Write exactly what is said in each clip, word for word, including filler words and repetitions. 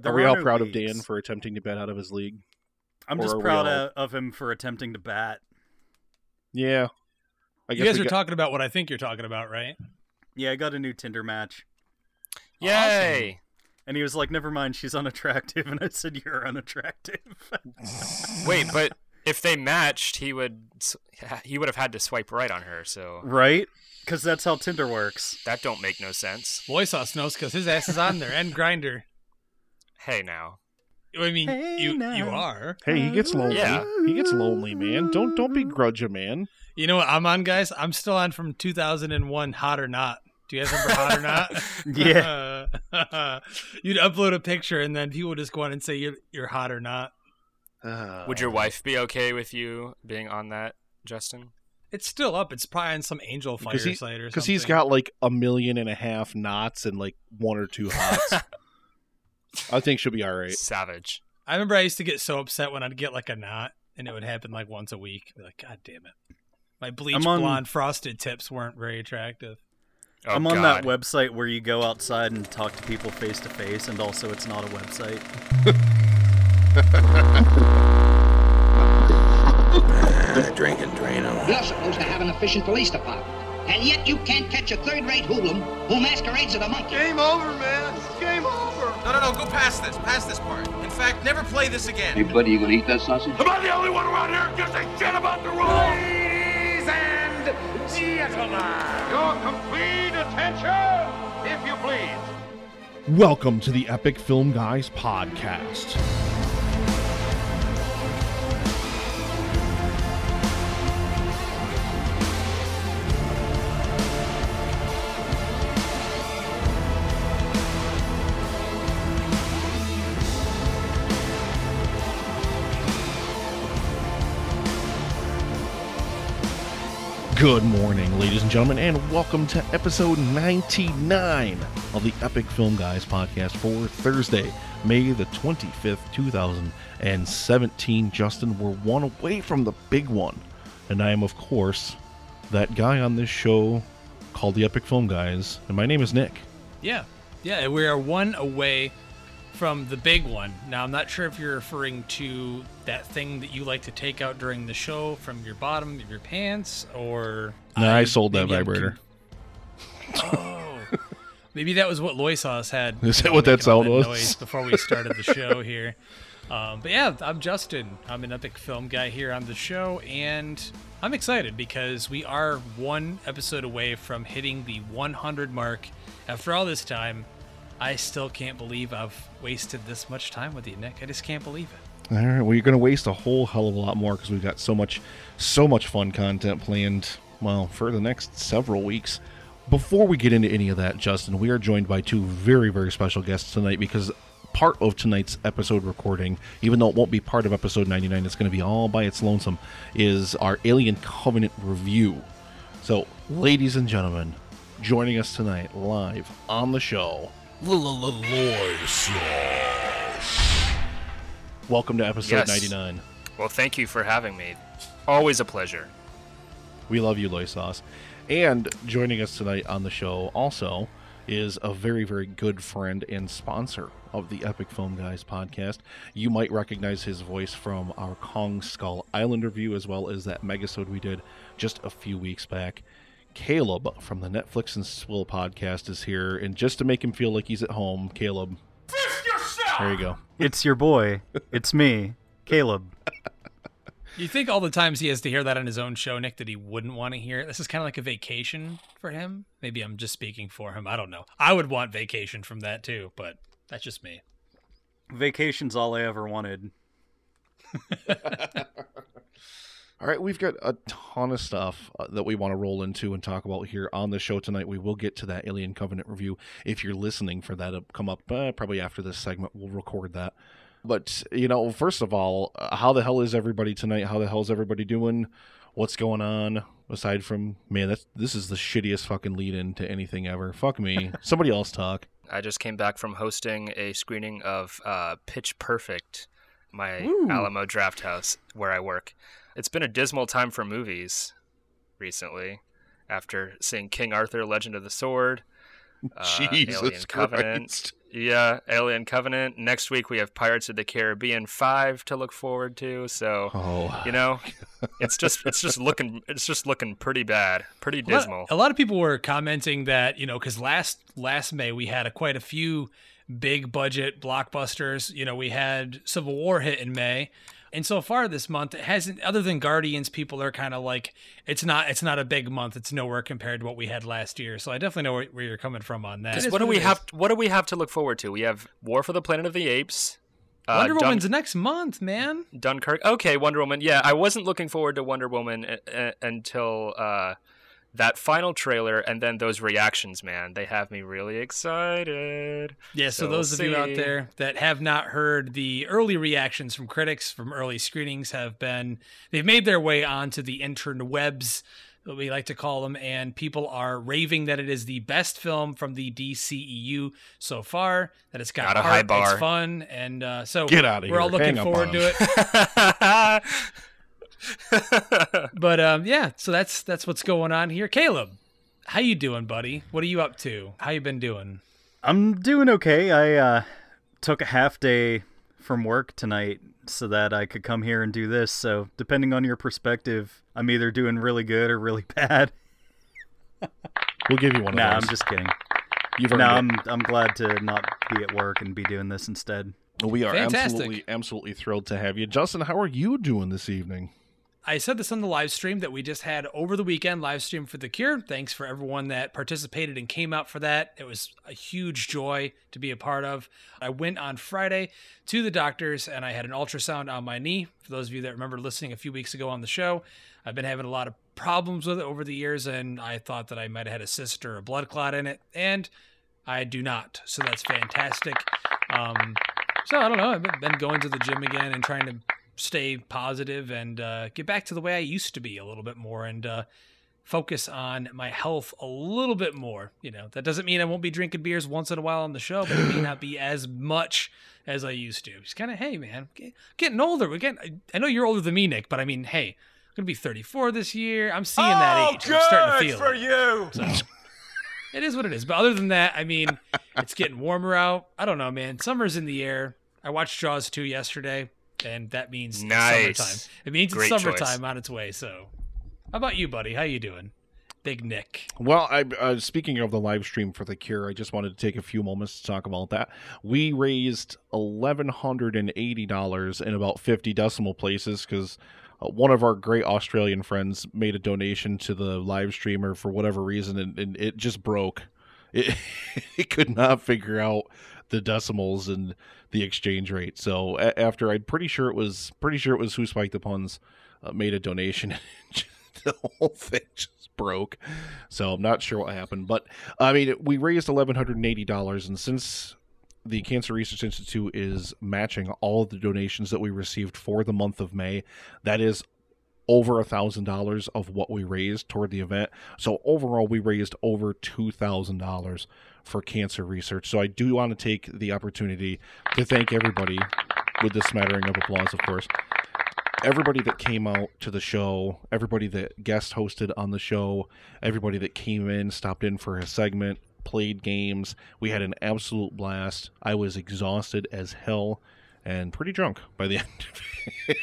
There are we are all no proud leagues. of Dan for attempting to bat out of his league? I'm Or just are we proud all- of, of him for attempting to bat. Yeah. I You guess guys we are got- talking about what I think you're talking about, right? Yeah, I got a new Tinder match. Yay! And he was like, never mind, she's unattractive. And I said, you're unattractive. Wait, but if they matched, he would s- he would have had to swipe right on her. So Right? Because that's how Tinder works. that don't make no sense. Loisos knows because his ass is on there and Grinder. Hey, now. I mean, Hey, you now. you are. Hey, he gets lonely. Yeah. He gets lonely, man. Don't don't begrudge a man. You know what I'm on, guys? I'm still on from two thousand one, Hot or Not. Do you guys remember Hot or Not? Yeah. You'd upload a picture and then people would just go on and say you're, you're hot or not. Uh, Would your wife be okay with you being on that, Justin? It's still up. It's probably on some Angel Fire Because he- site or something. Because he's got like a million and a half knots and like one or two hots. I think she'll be all right. Savage. I remember I used to get so upset when I'd get like a knot and it would happen like once a week. I'd be like, God damn it. My bleach I'm on- blonde frosted tips weren't very attractive. Oh, I'm on God. that website where you go outside and talk to people face to face, and also it's not a website. Drink and drain them. You're supposed to have an efficient police department. And yet you can't catch a third-rate hoodlum who masquerades as a monkey. Game over, man. Game over. No, no, no, go past this, past this part. In fact, never play this again. Hey, buddy, you gonna eat that sausage? Am I the only one around here who gives a shit about the rules? Ladies and gentlemen, your complete attention, if you please. Welcome to the Epic Film Guys podcast. Good morning, ladies and gentlemen, and welcome to episode ninety-nine of the Epic Film Guys podcast for Thursday, May the twenty-fifth, two thousand seventeen. Justin, we're one away from the big one, and I am, of course, that guy on this show called the Epic Film Guys, and my name is Nick. Yeah. Yeah, we are one away from the big one. Now, I'm not sure if you're referring to that thing that you like to take out during the show from your bottom of your pants, or... No, I sold that maybe I'm vibrator. con- oh. Maybe that was what Loisos had. Is that you know, what that making all sound was? noise before we started the show here. Um, but yeah, I'm Justin. I'm an Epic Film Guy here on the show, and I'm excited because we are one episode away from hitting the one hundred mark. After all this time, I still can't believe I've wasted this much time with you, Nick. I just can't believe it. All right, well, you're going to waste a whole hell of a lot more because we've got so much, so much fun content planned, well, for the next several weeks. Before we get into any of that, Justin, we are joined by two very, very special guests tonight because part of tonight's episode recording, even though it won't be part of episode ninety-nine, it's going to be all by its lonesome, is our Alien Covenant review. So, ladies and gentlemen, joining us tonight live on the show, welcome to episode Yes. ninety-nine. Well, thank you for having me. Always a pleasure. We love you, Loy Sauce. And joining us tonight on the show also is a very, very good friend and sponsor of the Epic Film Guys podcast. You might recognize his voice from our Kong Skull Island review, as well as that megasode we did just a few weeks back. Caleb from the Netflix and Swill podcast is here, and just to make him feel like he's at home, Caleb, Fist yourself! there you go. It's your boy. It's me, Caleb. You think all the times he has to hear that on his own show, Nick, that he wouldn't want to hear it? This is kind of like a vacation for him. Maybe I'm just speaking for him. I don't know. I would want vacation from that too, but that's just me. Vacation's all I ever wanted. All right, we've got a ton of stuff uh, that we want to roll into and talk about here on the show tonight. We will get to that Alien Covenant review. If you're listening for that to come up uh, probably after this segment, we'll record that. But, you know, first of all, uh, how the hell is everybody tonight? How the hell is everybody doing? What's going on? Aside from, man, that's, this is the shittiest fucking lead-in to anything ever. Fuck me. Somebody else talk. I just came back from hosting a screening of uh, Pitch Perfect, my Ooh. Alamo Draft House where I work. It's been a dismal time for movies recently after seeing King Arthur, Legend of the Sword, uh, Jesus Alien Covenant. Christ. Yeah, Alien Covenant. Next week we have Pirates of the Caribbean five to look forward to. So, Oh. you know, it's just it's just looking it's just looking pretty bad, pretty A lot- dismal. A lot of people were commenting that, you know, because last last May we had a, quite a few big budget blockbusters. You know, we had Civil War hit in May. And so far this month, it hasn't, other than Guardians, people are kind of like, it's not it's not a big month. It's nowhere compared to what we had last year. So I definitely know where, where you're coming from on that. Because It what is do we it have? is. What do we have to look forward to? We have War for the Planet of the Apes. Uh, Wonder Dun- Woman's next month, man. Dunkirk. Okay, Wonder Woman. Yeah, I wasn't looking forward to Wonder Woman uh, uh, until uh, that final trailer, and then those reactions. Man, they have me really excited. Yeah, so, So we'll those of you out see. there that have not heard, the early reactions from critics from early screenings have been, they've made their way onto the interwebs, what we like to call them, and people are raving that it is the best film from the D C E U so far, that it's got Got a heart, high bar. it's fun, and uh, so Get outta we're all here. looking Hang up forward on to him. it. But um, yeah, so that's that's what's going on here. Caleb, how you doing, buddy? What are you up to? How you been doing? I'm doing okay. I uh, took a half day from work tonight so that I could come here and do this. So depending on your perspective, I'm either doing really good or really bad. We'll give you one Nah, of I'm those. just kidding. You've No, earned I'm I'm glad to not be at work and be doing this instead. it. We are Fantastic. absolutely, absolutely thrilled to have you. Justin, how are you doing this evening? I said this on the live stream that we just had over the weekend, live stream for The Cure. Thanks for everyone that participated and came out for that. It was a huge joy to be a part of. I went on Friday to the doctor's and I had an ultrasound on my knee. For those of you that remember listening a few weeks ago on the show, I've been having a lot of problems with it over the years, and I thought that I might have had a cyst or a blood clot in it, and I do not. So that's fantastic. Um, so I don't know. I've been going to the gym again and trying to stay positive and uh, get back to the way I used to be a little bit more, and uh, focus on my health a little bit more. You know, that doesn't mean I won't be drinking beers once in a while on the show, but it may not be as much as I used to. Just kind of, hey, man, get- getting older. We're getting, I know you're older than me, Nick, but I mean, hey, I'm going to be thirty-four this year. I'm seeing that age. I'm starting to feel for it. you. So, it is what it is. But other than that, I mean, it's getting warmer out. I don't know, man. Summer's in the air. I watched Jaws two yesterday, and that means Nice. it's summertime. It means Great it's choice. summertime on its way. So, how about you, buddy? How you doing, Big Nick? Well, I, uh, speaking of the live stream for The Cure, I just wanted to take a few moments to talk about that. We raised eleven eighty dollars in about fifty decimal places because uh, one of our great Australian friends made a donation to the live streamer for whatever reason, and, and it just broke. It, it could not figure out the decimals and the exchange rate. So a- after I'm pretty sure it was pretty sure it was Who Spiked the Puns uh, made a donation. The whole thing just broke. So I'm not sure what happened. But, I mean, we raised eleven eighty dollars, and since the Cancer Research Institute is matching all of the donations that we received for the month of May, that is over a thousand dollars of what we raised toward the event. So overall, we raised over two thousand dollars for cancer research. So I do want to take the opportunity to thank everybody with this smattering of applause, of course. Everybody that came out to the show, everybody that guest hosted on the show, everybody that came in, stopped in for a segment, played games. We had an absolute blast. I was exhausted as hell and pretty drunk by the end of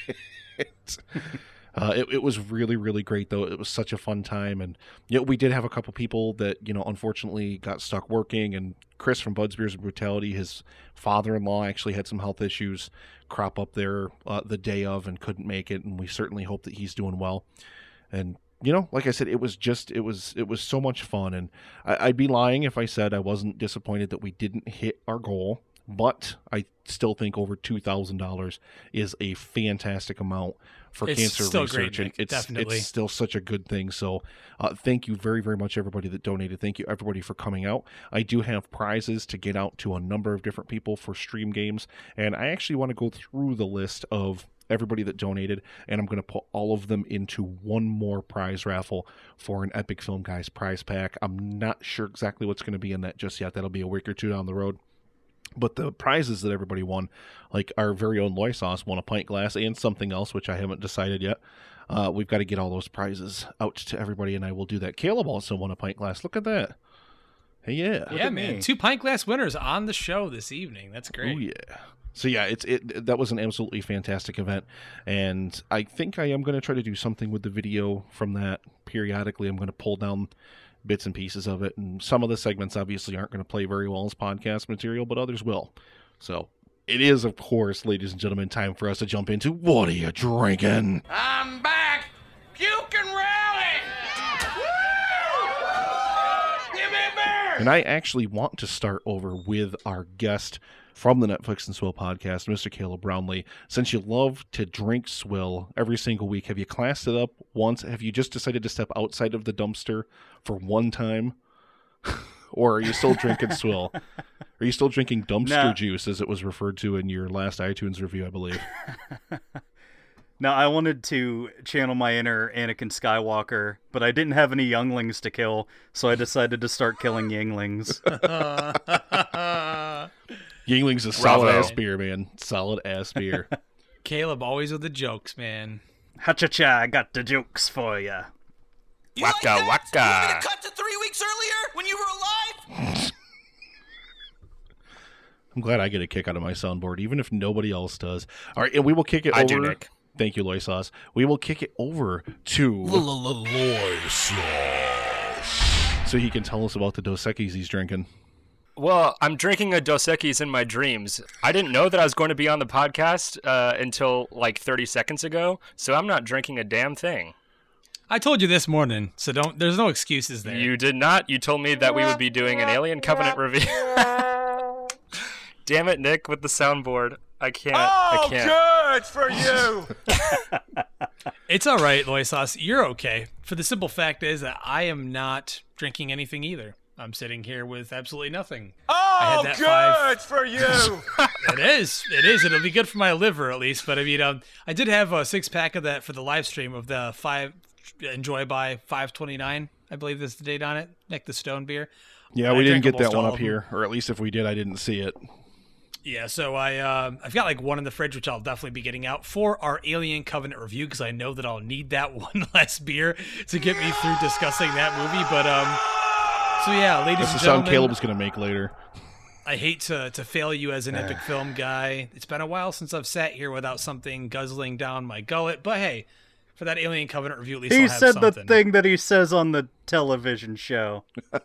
it. Uh, it, it was really, really great, though. It was such a fun time. And, you know, we did have a couple people that, you know, unfortunately got stuck working. And Chris from Bud's Beers and Brutality, his father-in-law actually had some health issues crop up there uh, the day of and couldn't make it. And we certainly hope that he's doing well. And, you know, like I said, it was just, it was, it was so much fun. And I, I'd be lying if I said I wasn't disappointed that we didn't hit our goal. But I still think over two thousand dollars is a fantastic amount for It's cancer still research. great, and Nick, it's, definitely. it's still such a good thing. So uh, thank you very, very much, everybody that donated. Thank you, everybody, for coming out. I do have prizes to get out to a number of different people for stream games. And I actually want to go through the list of everybody that donated, and I'm going to put all of them into one more prize raffle for an Epic Film Guys prize pack. I'm not sure exactly what's going to be in that just yet. That'll be a week or two down the road. But the prizes that everybody won, like our very own Loy Sauce won a pint glass and something else, which I haven't decided yet. Uh, we've got to get all those prizes out to everybody, and I will do that. Caleb also won a pint glass. Look at that. Hey, yeah. Yeah, at man. me. Two pint glass winners on the show this evening. That's great. Oh, yeah. So, yeah, it's it. That was an absolutely fantastic event. And I think I am going to try to do something with the video from that periodically. I'm going to pull down bits and pieces of it. And some of the segments obviously aren't going to play very well as podcast material, but others will. So it is, of course, ladies and gentlemen, time for us to jump into What Are You Drinking? I'm back. Puke and rally. Give me a beer. And I actually want to start over with our guest from the Netflix and Swill podcast, Mister Caleb Brownlee. Since you love to drink swill every single week, have you classed it up once? Have you just decided to step outside of the dumpster for one time? Or are you still drinking swill? Are you still drinking dumpster No. juice, as it was referred to in your last iTunes review, I believe? Now, I wanted to channel my inner Anakin Skywalker, but I didn't have any younglings to kill, so I decided to start killing younglings. Yingling's a Bravo. solid ass beer, man. Solid ass beer. Caleb always with the jokes, man. Ha-cha-cha, I got the jokes for ya. You like Waka that? You want me waka. to cut to three weeks earlier when you were alive? I'm glad I get a kick out of my soundboard, even if nobody else does. All right, and we will kick it I over. do, Nick. Thank you, Loy Sauce. We will kick it over to Loy sauce. so he can tell us about the Dos Equis he's drinking. Well, I'm drinking a Dos Equis in my dreams. I didn't know that I was going to be on the podcast uh, until like thirty seconds ago, so I'm not drinking a damn thing. I told you this morning, so don't. There's no excuses there. You did not. You told me that we would be doing an Alien Covenant review. Damn it, Nick, with the soundboard. I can't. I can't. good for you. It's all right, Loy Sauce. You're okay. For the simple fact is that I am not drinking anything either. I'm sitting here with absolutely nothing. Oh, that good five- for you. It is. It is. It'll be good for my liver at least. But I mean, um, I did have a six pack of that for the live stream of the five Enjoy by five twenty-nine. I believe is the date on it. Nick the Stone beer. Yeah, I we didn't drank get that almost one all up of them. here, or at least if we did, I didn't see it. Yeah, so I uh, I've got like one in the fridge, which I'll definitely be getting out for our Alien Covenant review because I know that I'll need that one last beer to get me through discussing that movie. But um, so yeah, ladies That's and the sound gentlemen, Caleb's going to make later. I hate to to fail you as an epic film guy. It's been a while since I've sat here without something guzzling down my gullet. But hey, for that Alien Covenant review, at least He I'll have said something. the thing that he says on the television show.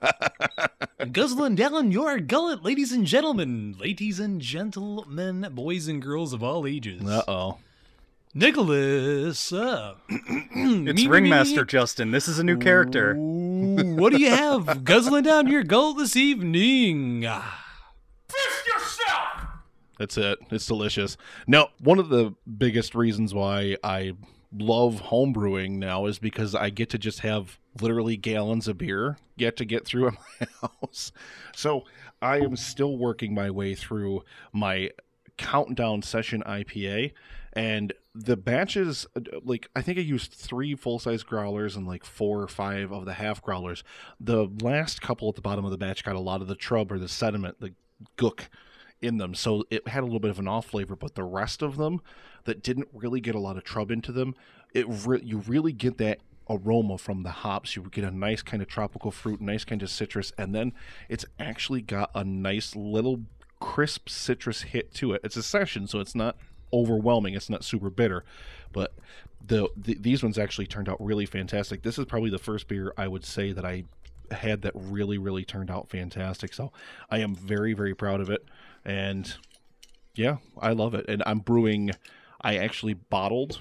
Guzzling down your gullet, ladies and gentlemen, ladies and gentlemen, boys and girls of all ages. Uh-oh. Nicholas, uh, It's Ringmaster Justin. This is a new character. Ooh, what do you have guzzling down your gullet this evening? Fist yourself. That's it. It's delicious. Now, one of the biggest reasons why I love homebrewing now is because I get to just have literally gallons of beer yet to get through in my house. So I am still working my way through my Countdown Session I P A, and the batches, like, I think I used three full-size growlers and like four or five of the half growlers. The last couple at the bottom of the batch got a lot of the trub or the sediment, the gook in them, so it had a little bit of an off flavor, but the rest of them that didn't really get a lot of trub into them, it re- you really get that aroma from the hops. You get a nice kind of tropical fruit, nice kind of citrus, and then it's actually got a nice little crisp citrus hit to it. It's a session, so it's not overwhelming, it's not super bitter, but the, the these ones actually turned out really fantastic. This is probably the first beer I would say that I had that really really turned out fantastic, so I am very very proud of it. And yeah, I love it. And I'm brewing, I actually bottled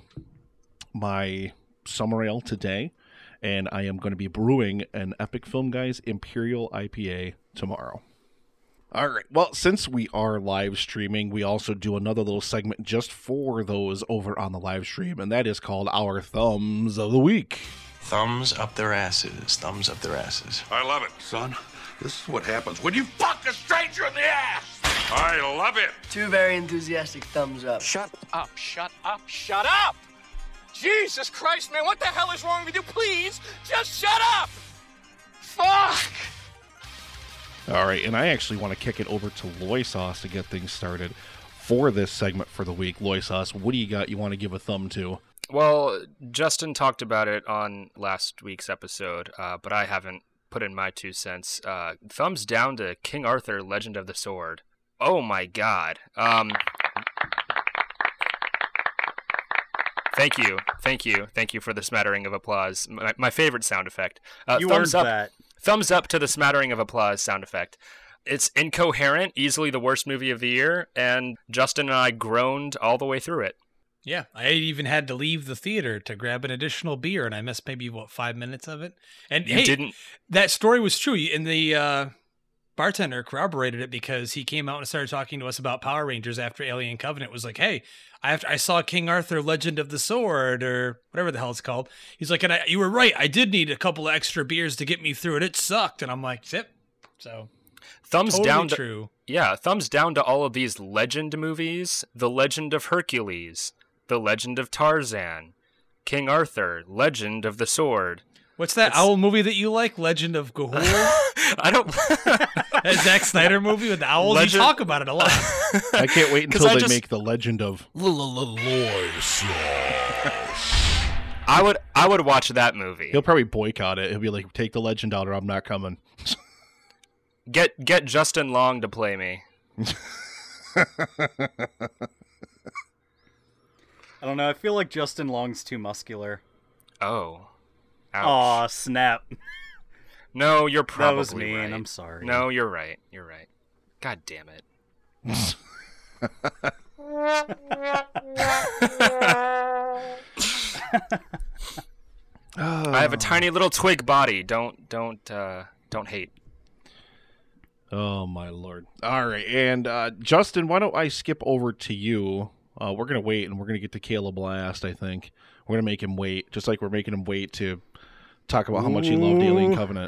my summer ale today, and I am going to be brewing an Epic Film Guys Imperial I P A tomorrow. All right. Well, since we are live streaming, we also do another little segment just for those over on the live stream, and that is called Our Thumbs of the Week. Thumbs up their asses. Thumbs up their asses. I love it, son. This is what happens when you fuck a stranger in the ass. I love it. Two very enthusiastic thumbs up. Shut up, shut up, shut up! Jesus Christ, man, what the hell is wrong with you? Please, just shut up! Fuck! All right, and I actually want to kick it over to Loy Sauce to get things started for this segment for the week. Loy Sauce, what do you got you want to give a thumb to? Well, Justin talked about it on last week's episode, uh, but I haven't put in my two cents. Uh, thumbs down to King Arthur, Legend of the Sword. Oh my God. Um, thank you, thank you, thank you for the smattering of applause. My, my favorite sound effect. Uh, You thumbs earned up, that. Thumbs up to the smattering of applause sound effect. It's incoherent, easily the worst movie of the year, and Justin and I groaned all the way through it. Yeah, I even had to leave the theater to grab an additional beer, and I missed maybe, what, five minutes of it? And You hey, didn't. that story was true. And the uh, bartender corroborated it because he came out and started talking to us about Power Rangers after Alien Covenant. Was like, hey, I, have to, I saw King Arthur, Legend of the Sword, or whatever the hell it's called. He's like, and I, you were right. I did need a couple of extra beers to get me through it. It sucked. And I'm like, zip. So... Thumbs totally down to, true. Yeah, thumbs down to all of these legend movies. The Legend of Hercules, The Legend of Tarzan, King Arthur, Legend of the Sword. What's that It's... owl movie that you like? Legend of Gahul? I don't... That Zack Snyder movie with the owls? Legend... You talk about it a lot. I can't wait until I they just... make the Legend of Lois. I would I would watch that movie. He'll probably boycott it. He'll be like, take the Legend out or I'm not coming. Get get Justin Long to play me. I don't know. I feel like Justin Long's too muscular. Oh. Ouch. Aw, snap. No, you're probably That was mean. right. I'm sorry. No, you're right. You're right. God damn it. I have a tiny little twig body. Don't don't uh, don't hate. Oh, my Lord. All right. And uh, Justin, why don't I skip over to you? Uh, we're going to wait, and we're going to get to Caleb last, I think. We're going to make him wait, just like we're making him wait to talk about how much he loved Alien Covenant.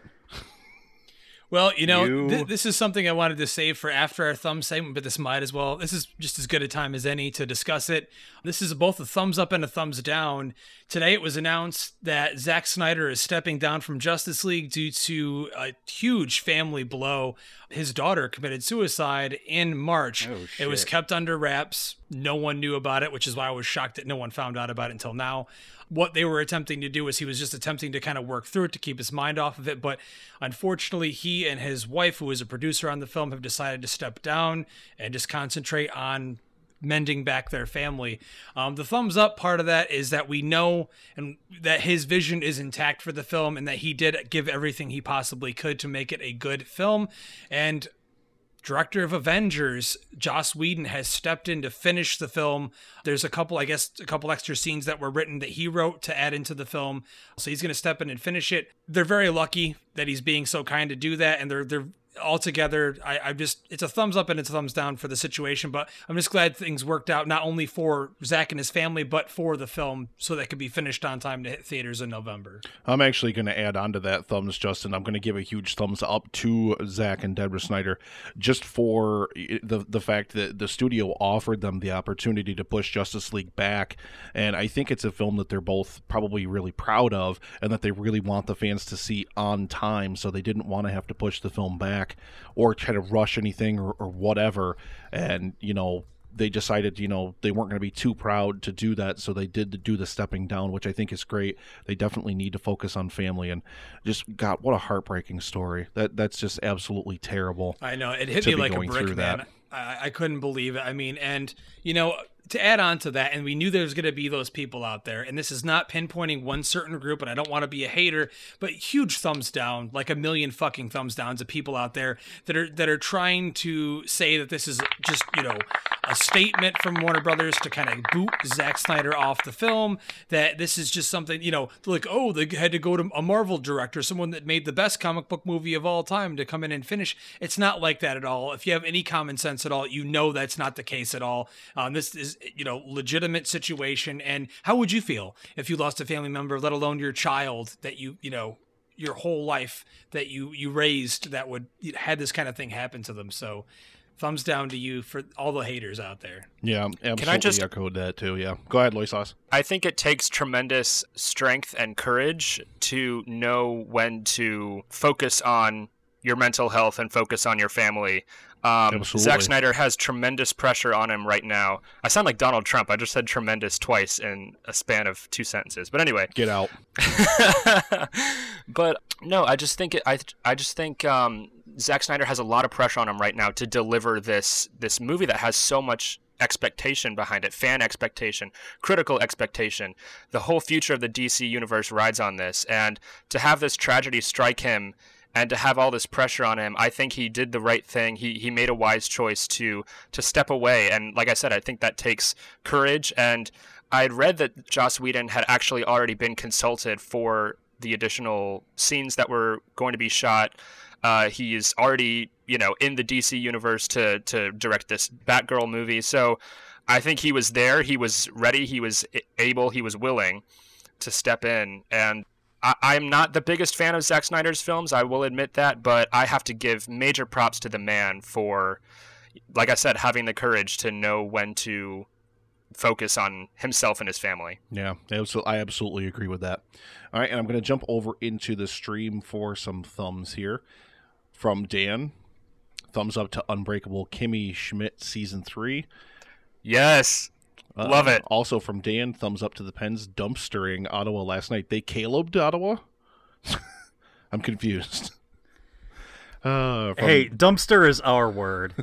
Well, you know, You- th- this is something I wanted to save for after our thumb segment, but this might as well. This is just as good a time as any to discuss it. This is both a thumbs up and a thumbs down. Today it was announced that Zack Snyder is stepping down from Justice League due to a huge family blow. His daughter committed suicide in March. Oh, It was shit. kept under wraps. No one knew about it, which is why I was shocked that no one found out about it until now. What they were attempting to do was he was just attempting to kind of work through it to keep his mind off of it. But unfortunately, he and his wife, who is a producer on the film, have decided to step down and just concentrate on mending back their family. Um, the thumbs up part of that is that we know and that his vision is intact for the film and that he did give everything he possibly could to make it a good film. And director of Avengers, Joss Whedon, has stepped in to finish the film. There's a couple, I guess, a couple extra scenes that were written that he wrote to add into the film. So he's going to step in and finish it. They're very lucky that he's being so kind to do that. And they're, they're all together. I, I just, it's a thumbs up and it's a thumbs down for the situation, but I'm just glad things worked out, not only for Zach and his family, but for the film so that it could be finished on time to hit theaters in November. I'm actually going to add on to that thumbs, Justin. I'm going to give a huge thumbs up to Zach and Deborah Snyder just for the the fact that the studio offered them the opportunity to push Justice League back. And I think it's a film that they're both probably really proud of and that they really want the fans to see on time. So they didn't want to have to push the film back or try to rush anything or, or whatever. And, you know, they decided, you know, they weren't going to be too proud to do that, so they did do the stepping down, which I think is great. They definitely need to focus on family, and just, God, what a heartbreaking story. That That's just absolutely terrible. I know. It hit to me be like a going brick, through man. that. I, I couldn't believe it. I mean, and, you know, to add on to that, and we knew there was going to be those people out there, and this is not pinpointing one certain group, and I don't want to be a hater, but huge thumbs down, like a million fucking thumbs downs of people out there that are that are trying to say that this is just, you know, a statement from Warner Brothers to kind of boot Zack Snyder off the film, that this is just something, you know, like, oh, they had to go to a Marvel director, someone that made the best comic book movie of all time to come in and finish. It's not like that at all. If you have any common sense at all, you know that's not the case at all. Um, this is, you know, legitimate situation. And how would you feel if you lost a family member, let alone your child that you, you know, your whole life that you, you raised that would had this kind of thing happen to them? So thumbs down to you for all the haters out there. Yeah, absolutely. Can I just echoed that too. Yeah, go ahead, Lois Sauce. I think it takes tremendous strength and courage to know when to focus on your mental health and focus on your family. Um, Absolutely. Zack Snyder has tremendous pressure on him right now. I sound like Donald Trump. I just said tremendous twice in a span of two sentences. But anyway, Get out. but no, I just think it, I I just think um, Zack Snyder has a lot of pressure on him right now to deliver this this movie that has so much expectation behind it, fan expectation, critical expectation. The whole future of the D C universe rides on this, and to have this tragedy strike him and to have all this pressure on him, I think he did the right thing. He he made a wise choice to to step away, and like I said, I think that takes courage. And I'd read that Joss Whedon had actually already been consulted for the additional scenes that were going to be shot. Uh, he is already, you know, in the D C universe to to direct this Batgirl movie. So I think he was there. He was ready. He was able. He was willing to step in. And I, I'm not the biggest fan of Zack Snyder's films. I will admit that. But I have to give major props to the man for, like I said, having the courage to know when to focus on himself and his family. Yeah, I absolutely agree with that. All right, and I'm going to jump over into the stream for some thumbs here. From Dan, thumbs up to Unbreakable Kimmy Schmidt Season three. Yes, uh, love it. Also from Dan, thumbs up to the Pens dumpstering Ottawa last night. They Caleb'd Ottawa? I'm confused. Uh, from... Hey, dumpster is our word.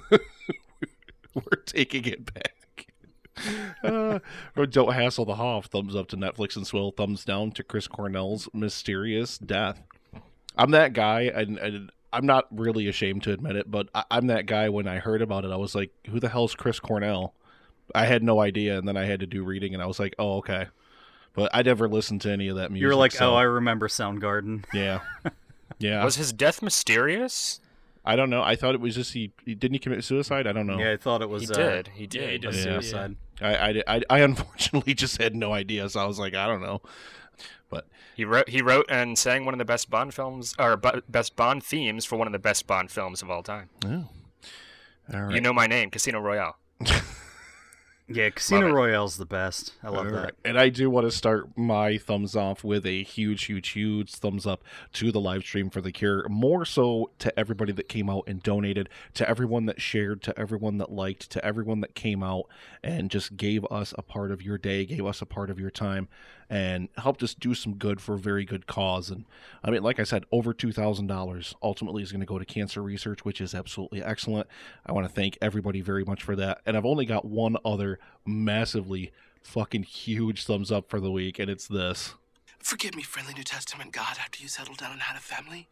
We're taking it back. uh, Don't Hassle the Hoff, thumbs up to Netflix and Swill, thumbs down to Chris Cornell's Mysterious Death. I'm that guy, and, and I'm not really ashamed to admit it, but I, I'm that guy. When I heard about it, I was like, who the hell's Chris Cornell? I had no idea, and then I had to do reading, and I was like, oh, okay. But I never listened to any of that music. You're like, so. oh, I remember Soundgarden. Yeah. Yeah. Was his death mysterious? I don't know. I thought it was just he. Didn't he commit suicide? I don't know. Yeah, I thought it was. He uh, did. He did. Yeah, he a did. suicide. I, I, I, I unfortunately just had no idea, so I was like, I don't know. But he wrote he wrote and sang one of the best Bond films, or b- best Bond themes for one of the best Bond films of all time. Oh. All right. You Know My Name, Casino Royale. Yeah, Casino Love it. Royale's the best. I love All that. right. And I do want to start my thumbs off with a huge, huge, huge thumbs up to the live stream for The Cure. More so to everybody that came out and donated, to everyone that shared, to everyone that liked, to everyone that came out and just gave us a part of your day, gave us a part of your time, and helped us do some good for a very good cause. And I mean, like I said, over two thousand dollars ultimately is going to go to cancer research, which is absolutely excellent. I want to thank everybody very much for that. And I've only got one other massively fucking huge thumbs up for the week, and it's this. Forgive me, friendly New Testament God, after you settled down and had a family.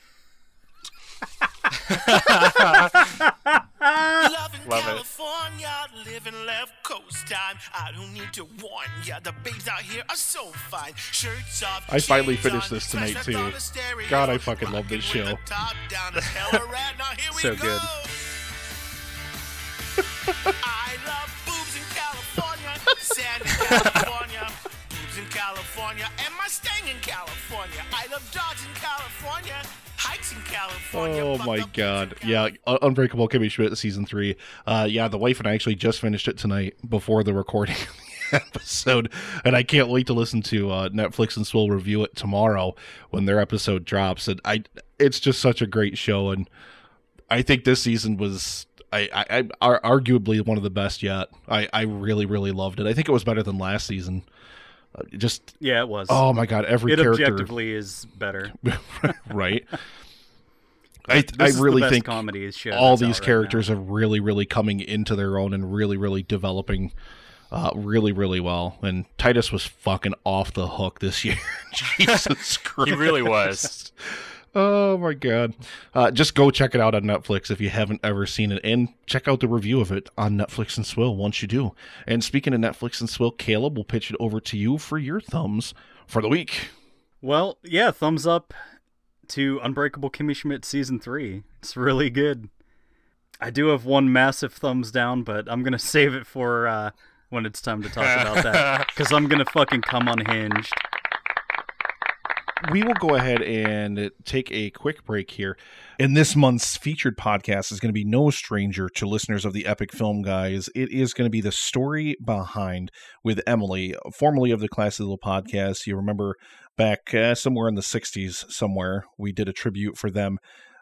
Love it. California, living left coast time. I don't need to warn ya, the babes out here are so fine. Shirts off. I finally jeans finished on, this tonight, flash too. on the stereo. God, I fucking love this Rocking with show. the top down, a hella rat. Now here we So go. good. I love boobs in California, sand in California, boobs in California, and my staying in California. I love dogs in California, hikes in California. Oh fuck my up god. Yeah, Un- Unbreakable Kimmy Schmidt season three. Uh, yeah, the wife and I actually just finished it tonight before the recording of the episode, and I can't wait to listen to uh, Netflix and Swill review it tomorrow when their episode drops. And I, it's just such a great show, and I think this season was... I, I, I are arguably one of the best yet. I, I really, really loved it. I think it was better than last season. Uh, just Yeah, it was. oh my god, every it character objectively is better. right. I This I is the really best think comedy show all that's out these right characters now. are really, really coming into their own and really, really developing uh, really, really well. And Titus was fucking off the hook this year. Jesus Christ. He really was. Oh my god. Uh, just go check it out on Netflix if you haven't ever seen it, and check out the review of it on Netflix and Swill once you do. And speaking of Netflix and Swill, Caleb, will pitch it over to you for your thumbs for the week. Well, yeah, thumbs up to Unbreakable Kimmy Schmidt season three. It's really good. I do have one massive thumbs down, but I'm gonna save it for uh, when it's time to talk about that, because I'm gonna fucking come unhinged. We will go ahead and take a quick break here. And this month's featured podcast is going to be no stranger to listeners of the Epic Film Guys. It is going to be The Story Behind with Emily, formerly of the Classy Little Podcast. You remember back uh, somewhere in the sixties somewhere, we did a tribute for them.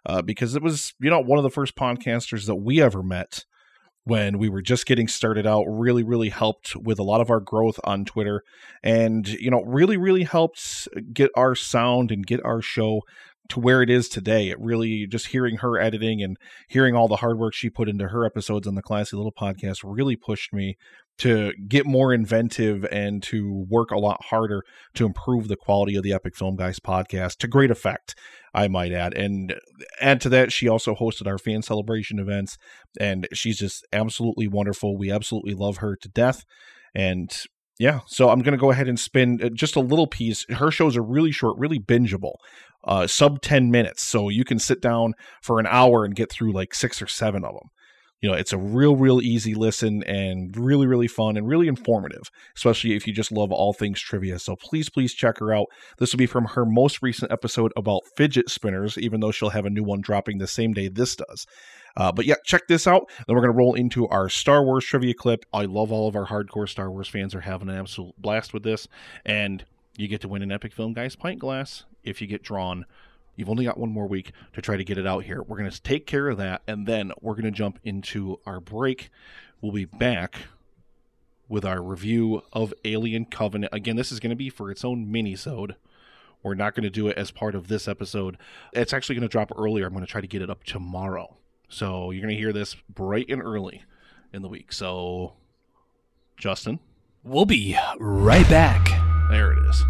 uh, because it was, you know, one of the first podcasters that we ever met when we were just getting started out. Really, really helped with a lot of our growth on Twitter, and, you know, really, really helped get our sound and get our show to where it is today. It really, just hearing her editing and hearing all the hard work she put into her episodes on the Classy Little Podcast really pushed me to get more inventive and to work a lot harder to improve the quality of the Epic Film Guys podcast to great effect, I might add. And add to that, she also hosted our fan celebration events, and she's just absolutely wonderful. We absolutely love her to death. And yeah, so I'm going to go ahead and spin just a little piece. Her shows are really short, really bingeable, uh, sub ten minutes. So you can sit down for an hour and get through like six or seven of them. You know, it's a real, real easy listen and really, really fun and really informative, especially if you just love all things trivia. So please, please check her out. This will be from her most recent episode about fidget spinners, even though she'll have a new one dropping the same day this does. Uh, but yeah, check this out. Then we're going to roll into our Star Wars trivia clip. I love all of our hardcore Star Wars fans are having an absolute blast with this. And you get to win an Epic Film Guys pint glass if you get drawn. You've only got one more week to try to get it out here. We're going to take care of that, and then we're going to jump into our break. We'll be back with our review of Alien Covenant. Again, this is going to be for its own mini-sode. We're not going to do it as part of this episode. It's actually going to drop earlier. I'm going to try to get it up tomorrow. So you're going to hear this bright and early in the week. So, Justin? We'll be right back. There it is.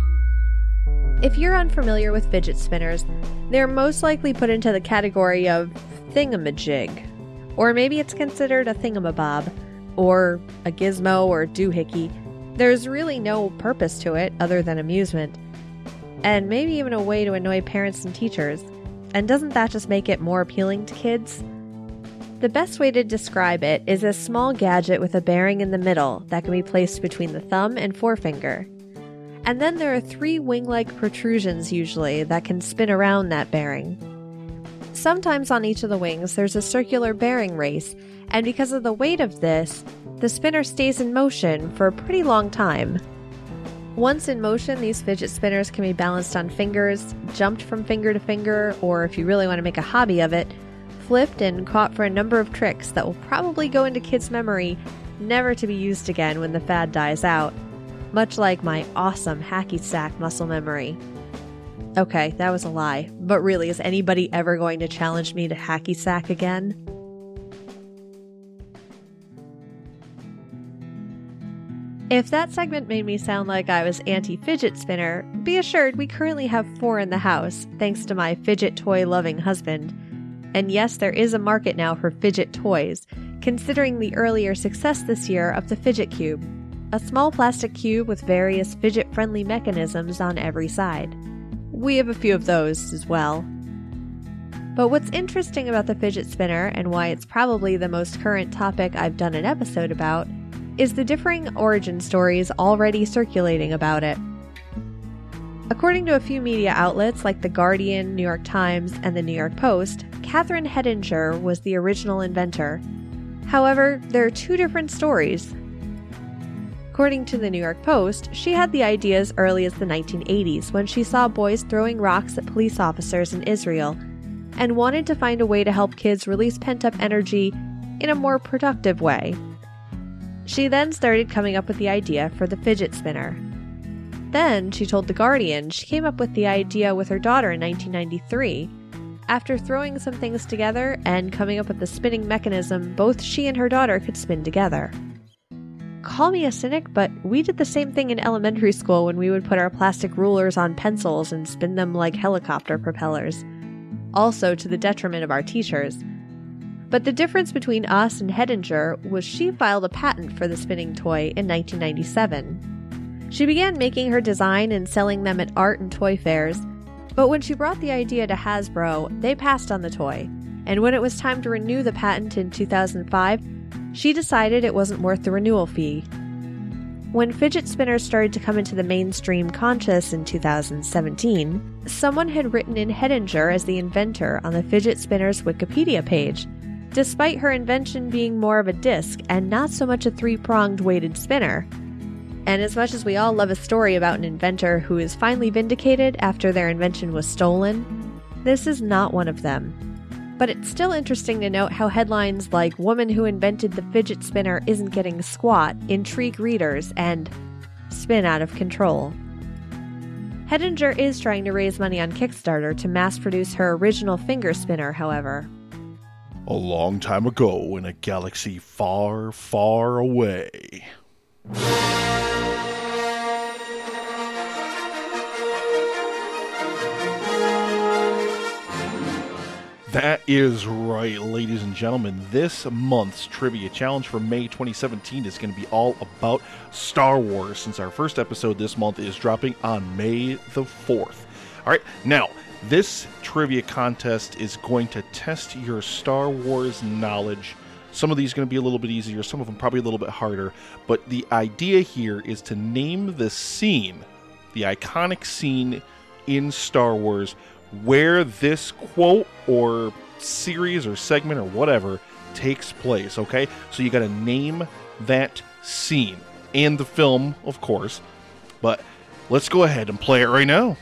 If you're unfamiliar with fidget spinners, they're most likely put into the category of thingamajig. Or maybe it's considered a thingamabob, or a gizmo or doohickey. There's really no purpose to it other than amusement. And maybe even a way to annoy parents and teachers. And doesn't that just make it more appealing to kids? The best way to describe it is a small gadget with a bearing in the middle that can be placed between the thumb and forefinger. And then there are three wing-like protrusions usually that can spin around that bearing. Sometimes on each of the wings there's a circular bearing race, and because of the weight of this, the spinner stays in motion for a pretty long time. Once in motion, these fidget spinners can be balanced on fingers, jumped from finger to finger, or if you really want to make a hobby of it, flipped and caught for a number of tricks that will probably go into kids' memory, never to be used again when the fad dies out. Much like my awesome hacky sack muscle memory. Okay, that was a lie. But really, is anybody ever going to challenge me to hacky sack again? If that segment made me sound like I was anti-fidget spinner, be assured we currently have four in the house, thanks to my fidget toy-loving husband. And yes, there is a market now for fidget toys, considering the earlier success this year of the Fidget Cube. A small plastic cube with various fidget-friendly mechanisms on every side. We have a few of those as well. But what's interesting about the fidget spinner, and why it's probably the most current topic I've done an episode about, is the differing origin stories already circulating about it. According to a few media outlets like The Guardian, New York Times, and the New York Post, Catherine Hedinger was the original inventor. However, there are two different stories. According to the New York Post, she had the idea as early as the nineteen eighties when she saw boys throwing rocks at police officers in Israel and wanted to find a way to help kids release pent-up energy in a more productive way. She then started coming up with the idea for the fidget spinner. Then, she told The Guardian she came up with the idea with her daughter in nineteen ninety-three. After throwing some things together and coming up with the spinning mechanism both she and her daughter could spin together. Call me a cynic, but we did the same thing in elementary school when we would put our plastic rulers on pencils and spin them like helicopter propellers. Also to the detriment of our teachers. But the difference between us and Hedinger was she filed a patent for the spinning toy in nineteen ninety-seven. She began making her design and selling them at art and toy fairs, but when she brought the idea to Hasbro, they passed on the toy, and when it was time to renew the patent in two thousand five, she decided it wasn't worth the renewal fee. When fidget spinners started to come into the mainstream conscious in two thousand seventeen, someone had written in Hedinger as the inventor on the fidget spinner's Wikipedia page, despite her invention being more of a disc and not so much a three-pronged weighted spinner. And as much as we all love a story about an inventor who is finally vindicated after their invention was stolen, this is not one of them. But it's still interesting to note how headlines like "Woman who invented the fidget spinner isn't getting squat" intrigue readers and spin out of control. Hettinger is trying to raise money on Kickstarter to mass produce her original finger spinner, however. A long time ago in a galaxy far, far away. That is right, ladies and gentlemen. This month's trivia challenge for May twenty seventeen is going to be all about Star Wars, since our first episode this month is dropping on May the fourth. All right, now, this trivia contest is going to test your Star Wars knowledge. Some of these are going to be a little bit easier, some of them probably a little bit harder, but the idea here is to name the scene, the iconic scene in Star Wars where this quote or series or segment or whatever takes place, okay? So you got to name that scene and the film, of course, but let's go ahead and play it right now.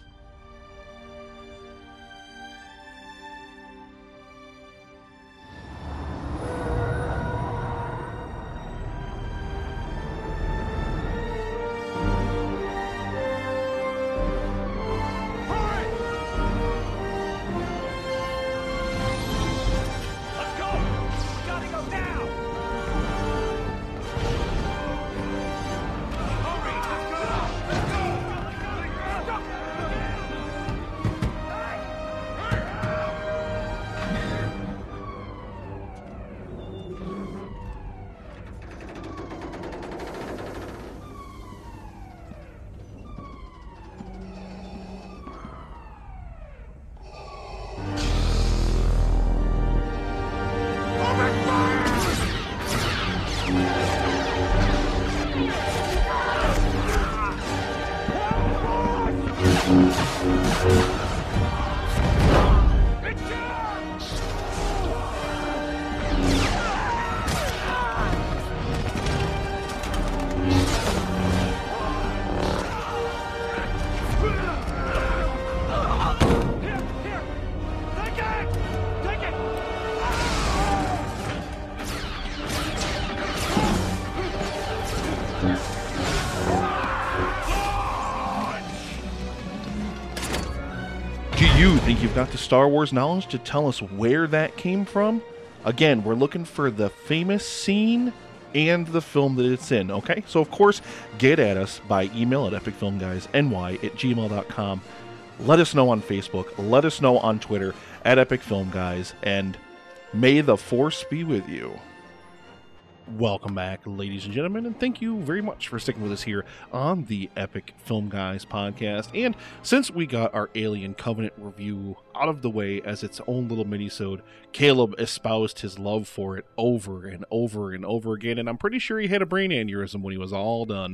Do you think you've got the Star Wars knowledge to tell us where that came from? Again, we're looking for the famous scene and the film that it's in, okay? So, of course, get at us by email at epic film guys n y at gmail dot com. Let us know on Facebook. Let us know on Twitter at epicfilmguys. And may the Force be with you. Welcome back, ladies and gentlemen, and thank you very much for sticking with us here on the Epic Film Guys podcast. And since we got our Alien Covenant review out of the way as its own little mini-sode, Caleb espoused his love for it over and over and over again, and I'm pretty sure he had a brain aneurysm when he was all done.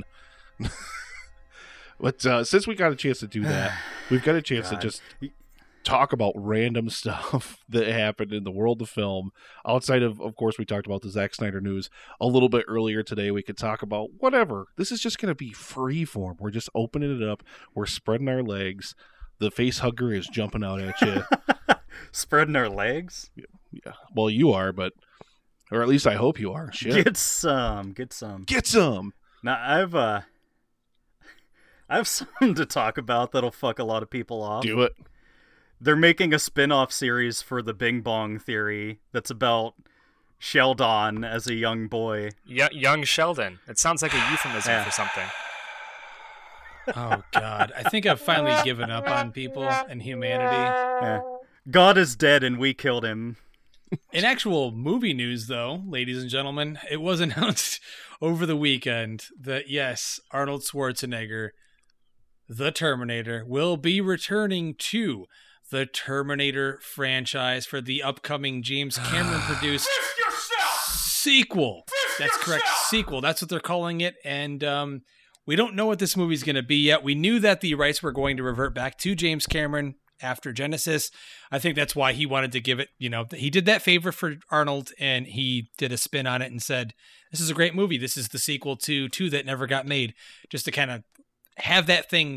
But uh, since we got a chance to do that, we've got a chance God. to just talk about random stuff that happened in the world of film. Outside of, of course, we talked about the Zack Snyder news a little bit earlier today. We could talk about whatever. This is just going to be free form. We're just opening it up. We're spreading our legs. The face hugger is jumping out at you. Spreading our legs? Yeah, yeah. Well, you are, but, or at least I hope you are. Shit. Get some. Get some. Get some. Now, I've, uh, I have something to talk about that'll fuck a lot of people off. Do it. They're making a spin-off series for the Bing Bong Theory that's about Sheldon as a young boy. Y- young Sheldon. It sounds like a euphemism Yeah. for something. Oh, God. I think I've finally given up on people and humanity. Yeah. God is dead and we killed him. In actual movie news, though, ladies and gentlemen, it was announced over the weekend that, yes, Arnold Schwarzenegger, the Terminator, will be returning to the Terminator franchise for the upcoming James Cameron-produced sequel. That's correct, sequel. That's what they're calling it, and um, we don't know what this movie's going to be yet. We knew that the rights were going to revert back to James Cameron after Genesis. I think that's why he wanted to give it, you know, he did that favor for Arnold, and he did a spin on it and said, this is a great movie. This is the sequel to two that never got made, just to kind of have that thing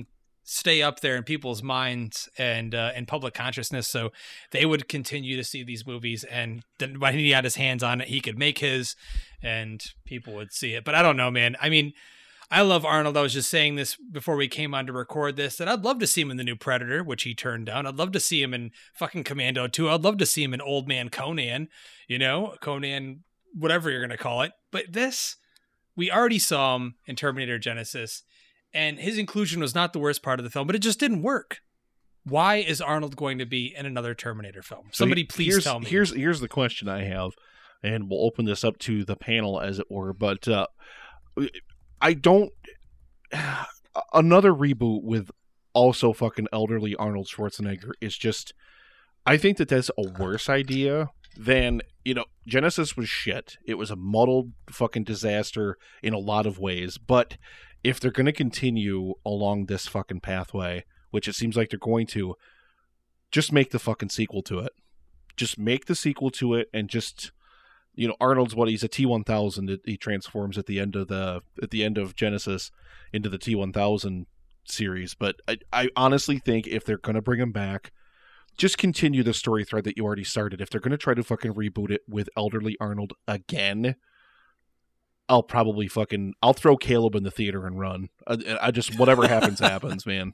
stay up there in people's minds and uh, and public consciousness, so they would continue to see these movies, and then when he had his hands on it, he could make his, and people would see it. But I don't know, man. I mean, I love Arnold. I was just saying this before we came on to record this, that I'd love to see him in the new Predator, which he turned down. I'd love to see him in fucking Commando two. I'd love to see him in Old Man Conan, you know, Conan, whatever you're going to call it. But this, we already saw him in Terminator Genesis, and his inclusion was not the worst part of the film, but it just didn't work. Why is Arnold going to be in another Terminator film? Somebody so please tell me. Here's here's the question I have, and we'll open this up to the panel, as it were. But uh, I don't... Another reboot with also fucking elderly Arnold Schwarzenegger is just... I think that that's a worse idea than, you know, Genesis was shit. It was a muddled fucking disaster in a lot of ways. But if they're going to continue along this fucking pathway, which it seems like they're going to, just make the fucking sequel to it. Just make the sequel to it, and just... You know, Arnold's what he's a T one thousand. He transforms at the end of the at the end of Genesis into the T one thousand series. But I, I honestly think if they're gonna bring him back, just continue the story thread that you already started. If they're gonna try to fucking reboot it with elderly Arnold again, I'll probably fucking I'll throw Caleb in the theater and run. I, I just whatever happens happens, man.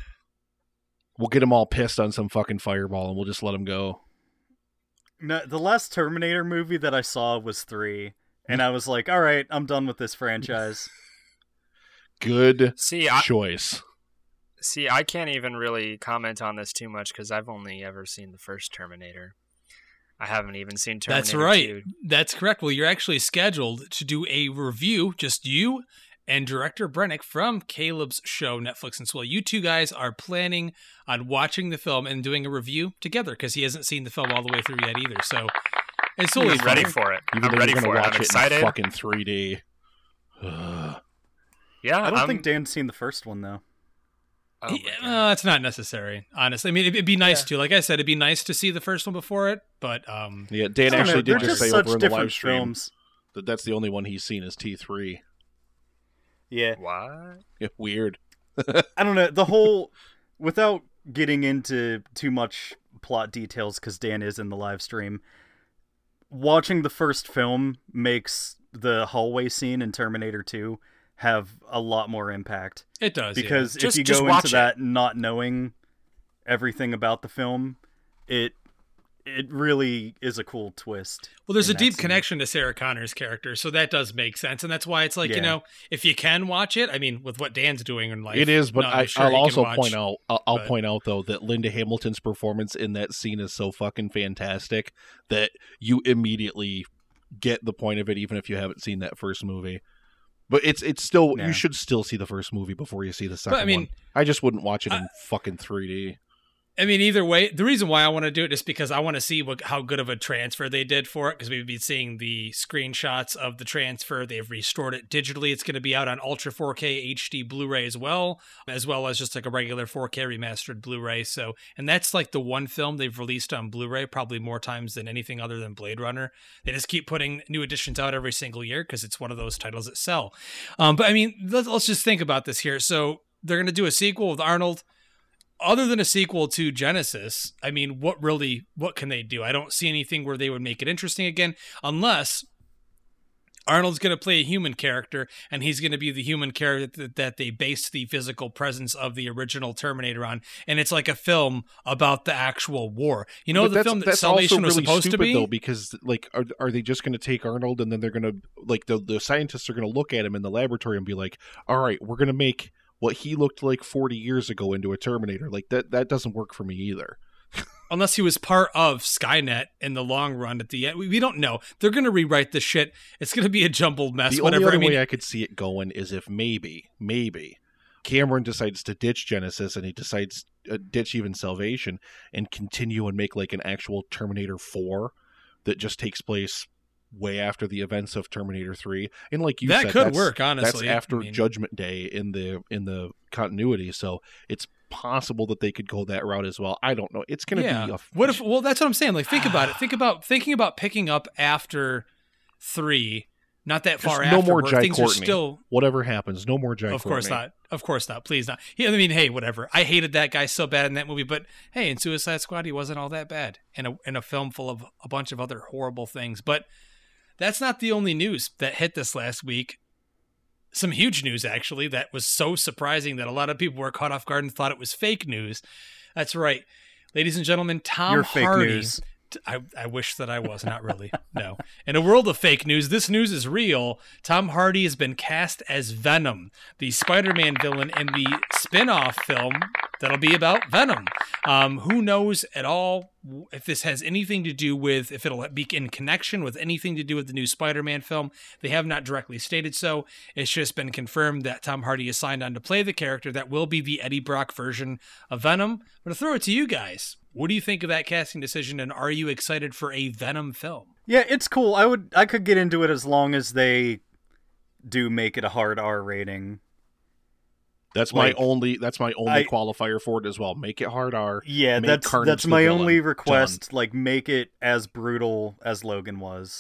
We'll get him all pissed on some fucking fireball, and we'll just let him go. No, the last Terminator movie that I saw was three, and I was like, all right, I'm done with this franchise. Good see, I, choice. See, I can't even really comment on this too much because I've only ever seen the first Terminator. I haven't even seen Terminator That's right. two. That's correct. Well, you're actually scheduled to do a review, just you and director Brennick from Caleb's show, Netflix and Swell. You two guys are planning on watching the film and doing a review together because he hasn't seen the film all the way through yet either. So it's totally I'm ready for it. Even I'm ready for it. Watch I'm it excited. In fucking three D. yeah, I don't I'm, think Dan's seen the first one though. Oh yeah, uh, it's not necessary, honestly. I mean, it'd, it'd be nice yeah. to. Like I said, it'd be nice to see the first one before it, but um, yeah, Dan actually know, did just say over in the live stream films. that that's the only one he's seen is T three. Yeah. What? Yeah, weird. I don't know. The whole, without getting into too much plot details, because Dan is in the live stream, watching the first film makes the hallway scene in Terminator two have a lot more impact. It does. Because yeah. if just, you just go watch into it. that not knowing everything about the film, it it really is a cool twist. Well, there's a deep scene. connection to Sarah Connor's character, so that does make sense, and that's why it's like, yeah. you know, if you can watch it, I mean, with what Dan's doing in life, it is. But I, sure I'll also watch, point out, I'll, I'll but... point out though that Linda Hamilton's performance in that scene is so fucking fantastic that you immediately get the point of it, even if you haven't seen that first movie. But it's it's still yeah. you should still see the first movie before you see the second but, I mean, one. I just wouldn't watch it in I, fucking three D. I mean, either way, the reason why I want to do it is because I want to see what how good of a transfer they did for it, because we've been seeing the screenshots of the transfer. They've restored it digitally. It's going to be out on Ultra four K H D Blu-ray as well, as well as just like a regular four K remastered Blu-ray. So, and that's like the one film they've released on Blu-ray probably more times than anything other than Blade Runner. They just keep putting new editions out every single year because it's one of those titles that sell. Um, but I mean, let's, let's just think about this here. So they're going to do a sequel with Arnold. Other than a sequel to Genesis, I mean, what really, what can they do? I don't see anything where they would make it interesting again, unless Arnold's going to play a human character, and he's going to be the human character that, that they based the physical presence of the original Terminator on, and it's like a film about the actual war. You know, but the that's, film that that's Salvation also was really supposed stupid, to be? though, because, like, are, are they just going to take Arnold, and then they're going to, like, the, the scientists are going to look at him in the laboratory and be like, all right, we're going to make what he looked like forty years ago into a Terminator. Like, that that doesn't work for me either. Unless he was part of Skynet in the long run at the end. We, we don't know. They're going to rewrite this shit. It's going to be a jumbled mess. The whatever. only other I mean, way I could see it going is if maybe, maybe Cameron decides to ditch Genesis and he decides to ditch even Salvation and continue and make like an actual Terminator four that just takes place way after the events of Terminator three, and like you that said, could that's, work. Honestly, that's after I mean, Judgment Day in the in the continuity, so it's possible that they could go that route as well. I don't know. It's going to yeah. be a what if? Well, that's what I'm saying. Like, think about it. Think about thinking about picking up after three. not that far Just no after, more where Jai things Courtney. are still. Whatever happens, no more Jai Of Courtney. course not. Of course not. Please not. Yeah, I mean, hey, whatever. I hated that guy so bad in that movie, but hey, in Suicide Squad, he wasn't all that bad. In a in a film full of a bunch of other horrible things. But that's not the only news that hit this last week. Some huge news, actually, that was so surprising that a lot of people were caught off guard and thought it was fake news. That's right. Ladies and gentlemen, Tom You're fake Hardy. news. I, I wish that I was, not really. No. In a world of fake news, this news is real. Tom Hardy has been cast as Venom, the Spider-Man villain in the spin-off film that'll be about Venom. Um, who knows at all if this has anything to do with, if it'll be in connection with anything to do with the new Spider-Man film. They have not directly stated so. It's just been confirmed that Tom Hardy is signed on to play the character that will be the Eddie Brock version of Venom. I'm going to throw it to you guys. What do you think of that casting decision, and are you excited for a Venom film? Yeah, it's cool. I would, I could get into it as long as they do make it a hard R rating. That's Like, my only. That's my only I- qualifier for it as well. Make it hard R. Yeah, make that's Carnage that's the my villain. only request. Done. Like, make it as brutal as Logan was,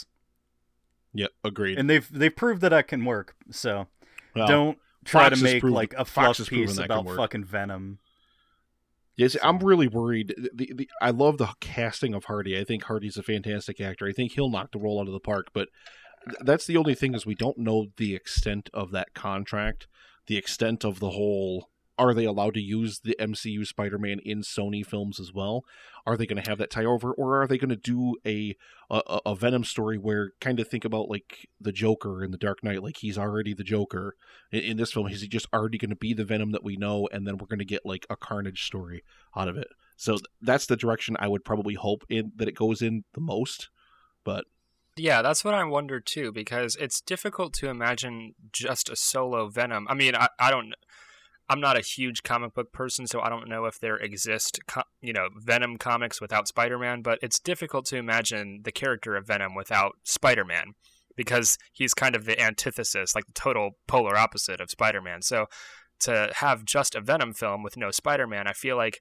Yep, agreed. and they've they've proved that that can work. So Well, don't try Fox to has make proven- like a Fox fluff has proven piece that can about work. fucking Venom. Yes, I'm really worried. The, the I love the casting of Hardy. I think Hardy's a fantastic actor. I think he'll knock the role out of the park. But th- that's the only thing is we don't know the extent of that contract, the extent of the whole. Are they allowed to use the M C U Spider-Man in Sony films as well? Are they going to have that tie over, or are they going to do a, a a Venom story where kind of think about like the Joker in the Dark Knight, like he's already the Joker in, in this film? Is he just already going to be the Venom that we know, and then we're going to get like a Carnage story out of it? So th- that's the direction I would probably hope in that it goes in the most. But Yeah, that's what I wonder too, because it's difficult to imagine just a solo Venom. I mean, I, I don't. I'm not a huge comic book person, so I don't know if there exist, co- you know, Venom comics without Spider-Man, but it's difficult to imagine the character of Venom without Spider-Man, because he's kind of the antithesis, like the total polar opposite of Spider-Man. So to have just a Venom film with no Spider-Man, I feel like,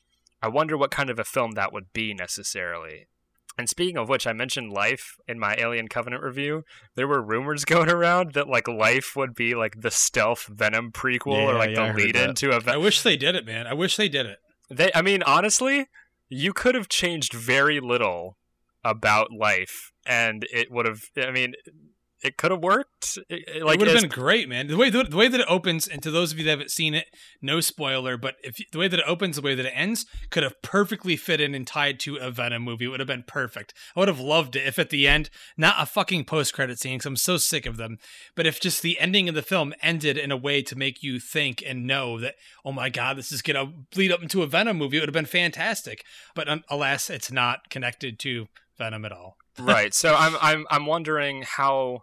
I wonder what kind of a film that would be necessarily. And speaking of which, I mentioned Life in my Alien Covenant review. There were rumors going around that like Life would be like the stealth Venom prequel, Yeah, or like yeah, I the heard lead-in that. to a. Ve- I wish they did it, man. I wish they did it. they, I mean, honestly, you could have changed very little about Life, and it would have. I mean, it could have worked. It, it- like it would have as- been great, man. The way the, the way that it opens, and to those of you that haven't seen it, no spoiler, but if the way that it opens, the way that it ends, could have perfectly fit in and tied to a Venom movie. It would have been perfect. I would have loved it if at the end, not a fucking post-credit scene, because I'm so sick of them, but if just the ending of the film ended in a way to make you think and know that, oh my god, this is gonna lead up into a Venom movie, it would have been fantastic. But um, alas, it's not connected to Venom at all. right. So I'm I'm I'm wondering how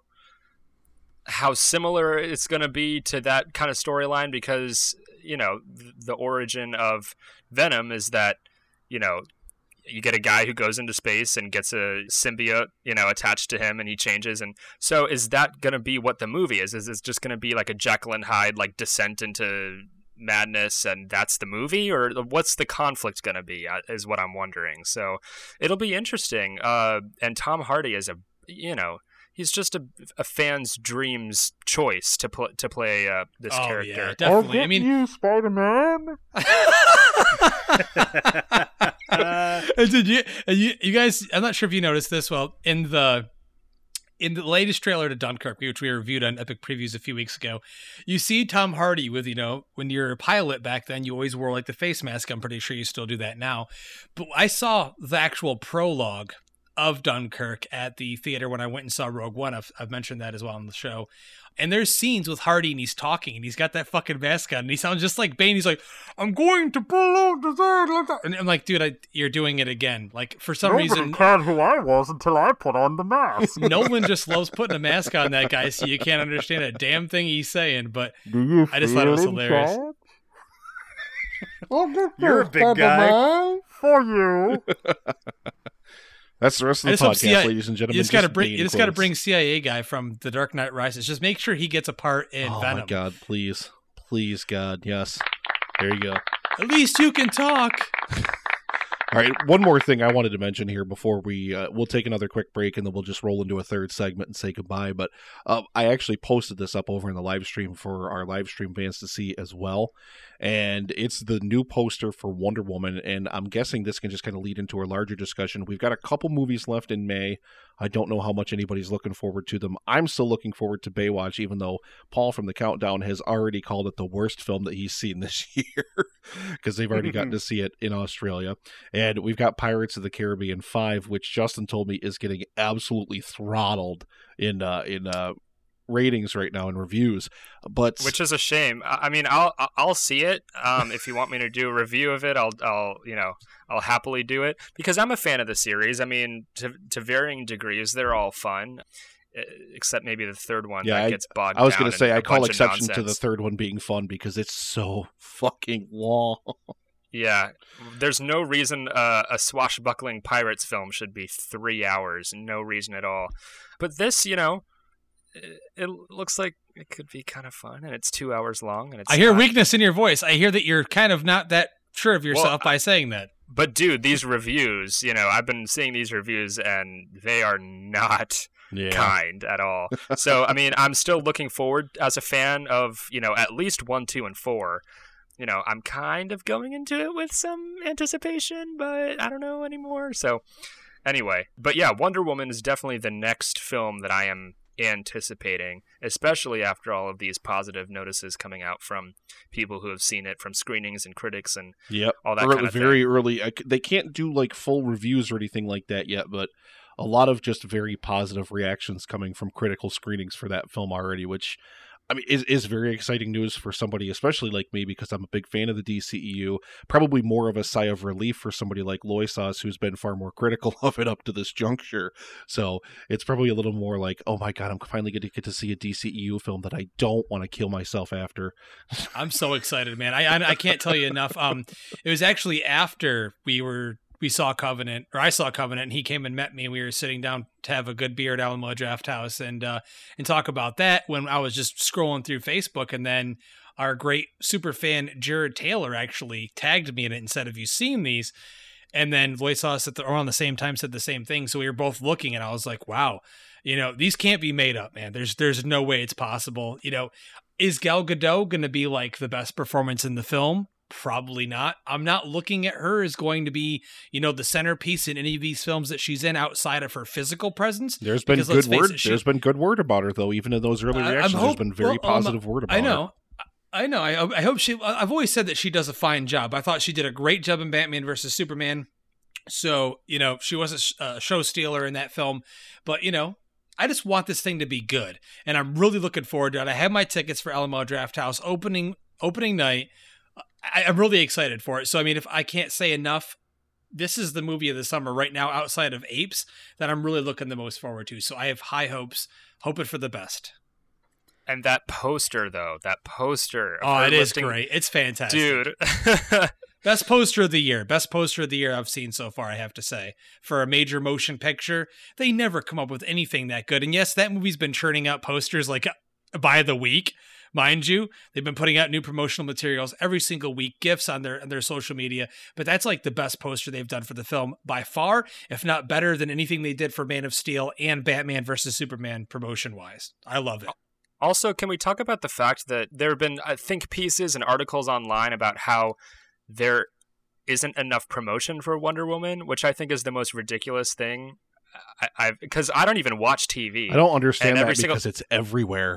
how similar it's going to be to that kind of storyline, because you know th- the origin of Venom is that you know you get a guy who goes into space and gets a symbiote you know attached to him, and he changes. And so is that going to be what the movie is? Is it just going to be like a Jekyll and Hyde like descent into madness, and that's the movie, or what's the conflict going to be, uh, is what I'm wondering. So it'll be interesting. Uh, and Tom Hardy is a, you know, he's just a, a fan's dreams choice to pl- to play uh, this Oh, character. yeah, definitely. I mean, you, Spider-Man. And did you, and you, you guys? I'm not sure if you noticed this. Well, in the in the latest trailer to Dunkirk, which we reviewed on Epic Previews a few weeks ago, you see Tom Hardy with, you know, when you're a pilot back then, you always wore like the face mask. I'm pretty sure you still do that now. But I saw the actual prologue of Dunkirk at the theater when I went and saw Rogue One. I've, I've mentioned that as well on the show. And there's scenes with Hardy, and he's talking, and he's got that fucking mask on, and he sounds just like Bane. He's like, "I'm going to pull out the third," and I'm like, dude, I, you're doing it again. Like, for some Nobody reason, cared who I was until I put on the mask. Nolan just loves putting a mask on that guy, so you can't understand a damn thing he's saying. But Do you I just thought it was feel in hilarious. charge? I'll get You're a this, big Spider-Man, for you. That's the rest I of just the hope podcast, C I A ladies and gentlemen. You just got to just bring. Bane You just got to quotes. bring C I A guy from The Dark Knight Rises. Just make sure he gets a part in Oh Venom. my God! Please, please, God, yes. There you go. At least you can talk. All right, one more thing I wanted to mention here before we uh, we'll take another quick break and then we'll just roll into a third segment and say goodbye. But uh, I actually posted this up over in the live stream for our live stream fans to see as well, and it's the new poster for Wonder Woman. And I'm guessing this can just kind of lead into our larger discussion. We've got a couple movies left in May. I don't know how much anybody's looking forward to them. I'm still looking forward to Baywatch, even though Paul from the Countdown has already called it the worst film that he's seen this year because they've already gotten to see it in Australia. And we've got Pirates of the Caribbean five, which Justin told me is getting absolutely throttled in uh, in uh, ratings right now and reviews, but which is a shame. I mean, I'll I'll see it. Um, if you want me to do a review of it, I'll I'll you know I'll happily do it because I'm a fan of the series. I mean, to to varying degrees, they're all fun, except maybe the third one yeah, that I, gets bogged. I was going to say I call exception to the third one being fun because it's so fucking long. Yeah, there's no reason uh, a swashbuckling pirates film should be three hours. No reason at all. But this, you know. It looks like it could be kind of fun, and it's two hours long. And it's I hear not... weakness in your voice. I hear that you're kind of not that sure of yourself well, by saying that. But dude, these reviews, you know, I've been seeing these reviews, and they are not yeah. kind at all. So, I mean, I'm still looking forward as a fan of, you know, at least one, two, and four. You know, I'm kind of going into it with some anticipation, but I don't know anymore. So, anyway, but yeah, Wonder Woman is definitely the next film that I am anticipating, especially after all of these positive notices coming out from people who have seen it, from screenings and critics and yep. all that early, kind of very thing. early. They can't do like full reviews or anything like that yet, but a lot of just very positive reactions coming from critical screenings for that film already, which I mean, is, is very exciting news for somebody, especially like me, because I'm a big fan of the D C E U. Probably more of a sigh of relief for somebody like Loisos, who's been far more critical of it up to this juncture. So it's probably a little more like, oh my God, I'm finally going to get to see a D C E U film that I don't want to kill myself after. I'm so excited, man. I, I I can't tell you enough. Um, it was actually after we were we saw Covenant, or I saw Covenant, and he came and met me, and we were sitting down to have a good beer at Alamo Draft House and uh, and talk about that when I was just scrolling through Facebook, and then our great super fan Jared Taylor actually tagged me in it and said, "Have you seen these?" And then Loisos at the around the same time said the same thing, so we were both looking, and I was like, "Wow, you know, these can't be made up, man. There's there's no way it's possible." You know, is Gal Gadot going to be like the best performance in the film? Probably not. I'm not looking at her as going to be, you know, the centerpiece in any of these films that she's in outside of her physical presence. There's been because, good word. It, she, there's been good word about her though. Even in those early reactions, hope, there's been very well, positive um, word about her. I know. Her. I know. I, I hope she. I've always said that she does a fine job. I thought she did a great job in Batman versus Superman. So you know, she was a, a show stealer in that film, but you know. I just want this thing to be good, and I'm really looking forward to it. I have my tickets for Alamo Draft House opening opening night. I, I'm really excited for it. So, I mean, if I can't say enough, this is the movie of the summer right now outside of Apes that I'm really looking the most forward to. So I have high hopes, hoping for the best. And that poster, though, that poster. Oh, it listing, is great. It's fantastic. Dude. Best poster of the year. Best poster of the year I've seen so far, I have to say. For a major motion picture, they never come up with anything that good. And yes, that movie's been churning out posters like by the week. Mind you, they've been putting out new promotional materials every single week, GIFs on their on their social media, but that's like the best poster they've done for the film by far, if not better than anything they did for Man of Steel and Batman versus Superman promotion-wise. I love it. Also, can we talk about the fact that there have been, I think, pieces and articles online about how there isn't enough promotion for Wonder Woman, which I think is the most ridiculous thing. I, I because I don't even watch T V. I don't understand that because single... it's everywhere.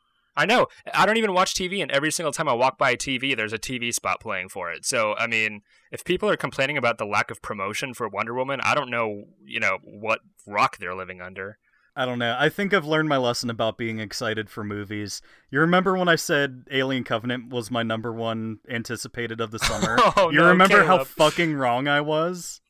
I know. I don't even watch T V, and every single time I walk by a T V, there's a T V spot playing for it. So, I mean, if people are complaining about the lack of promotion for Wonder Woman, I don't know, you know, what rock they're living under. I don't know. I think I've learned my lesson about being excited for movies. You remember when I said Alien Covenant was my number one anticipated of the summer? Oh, you no, remember Caleb. how fucking wrong I was?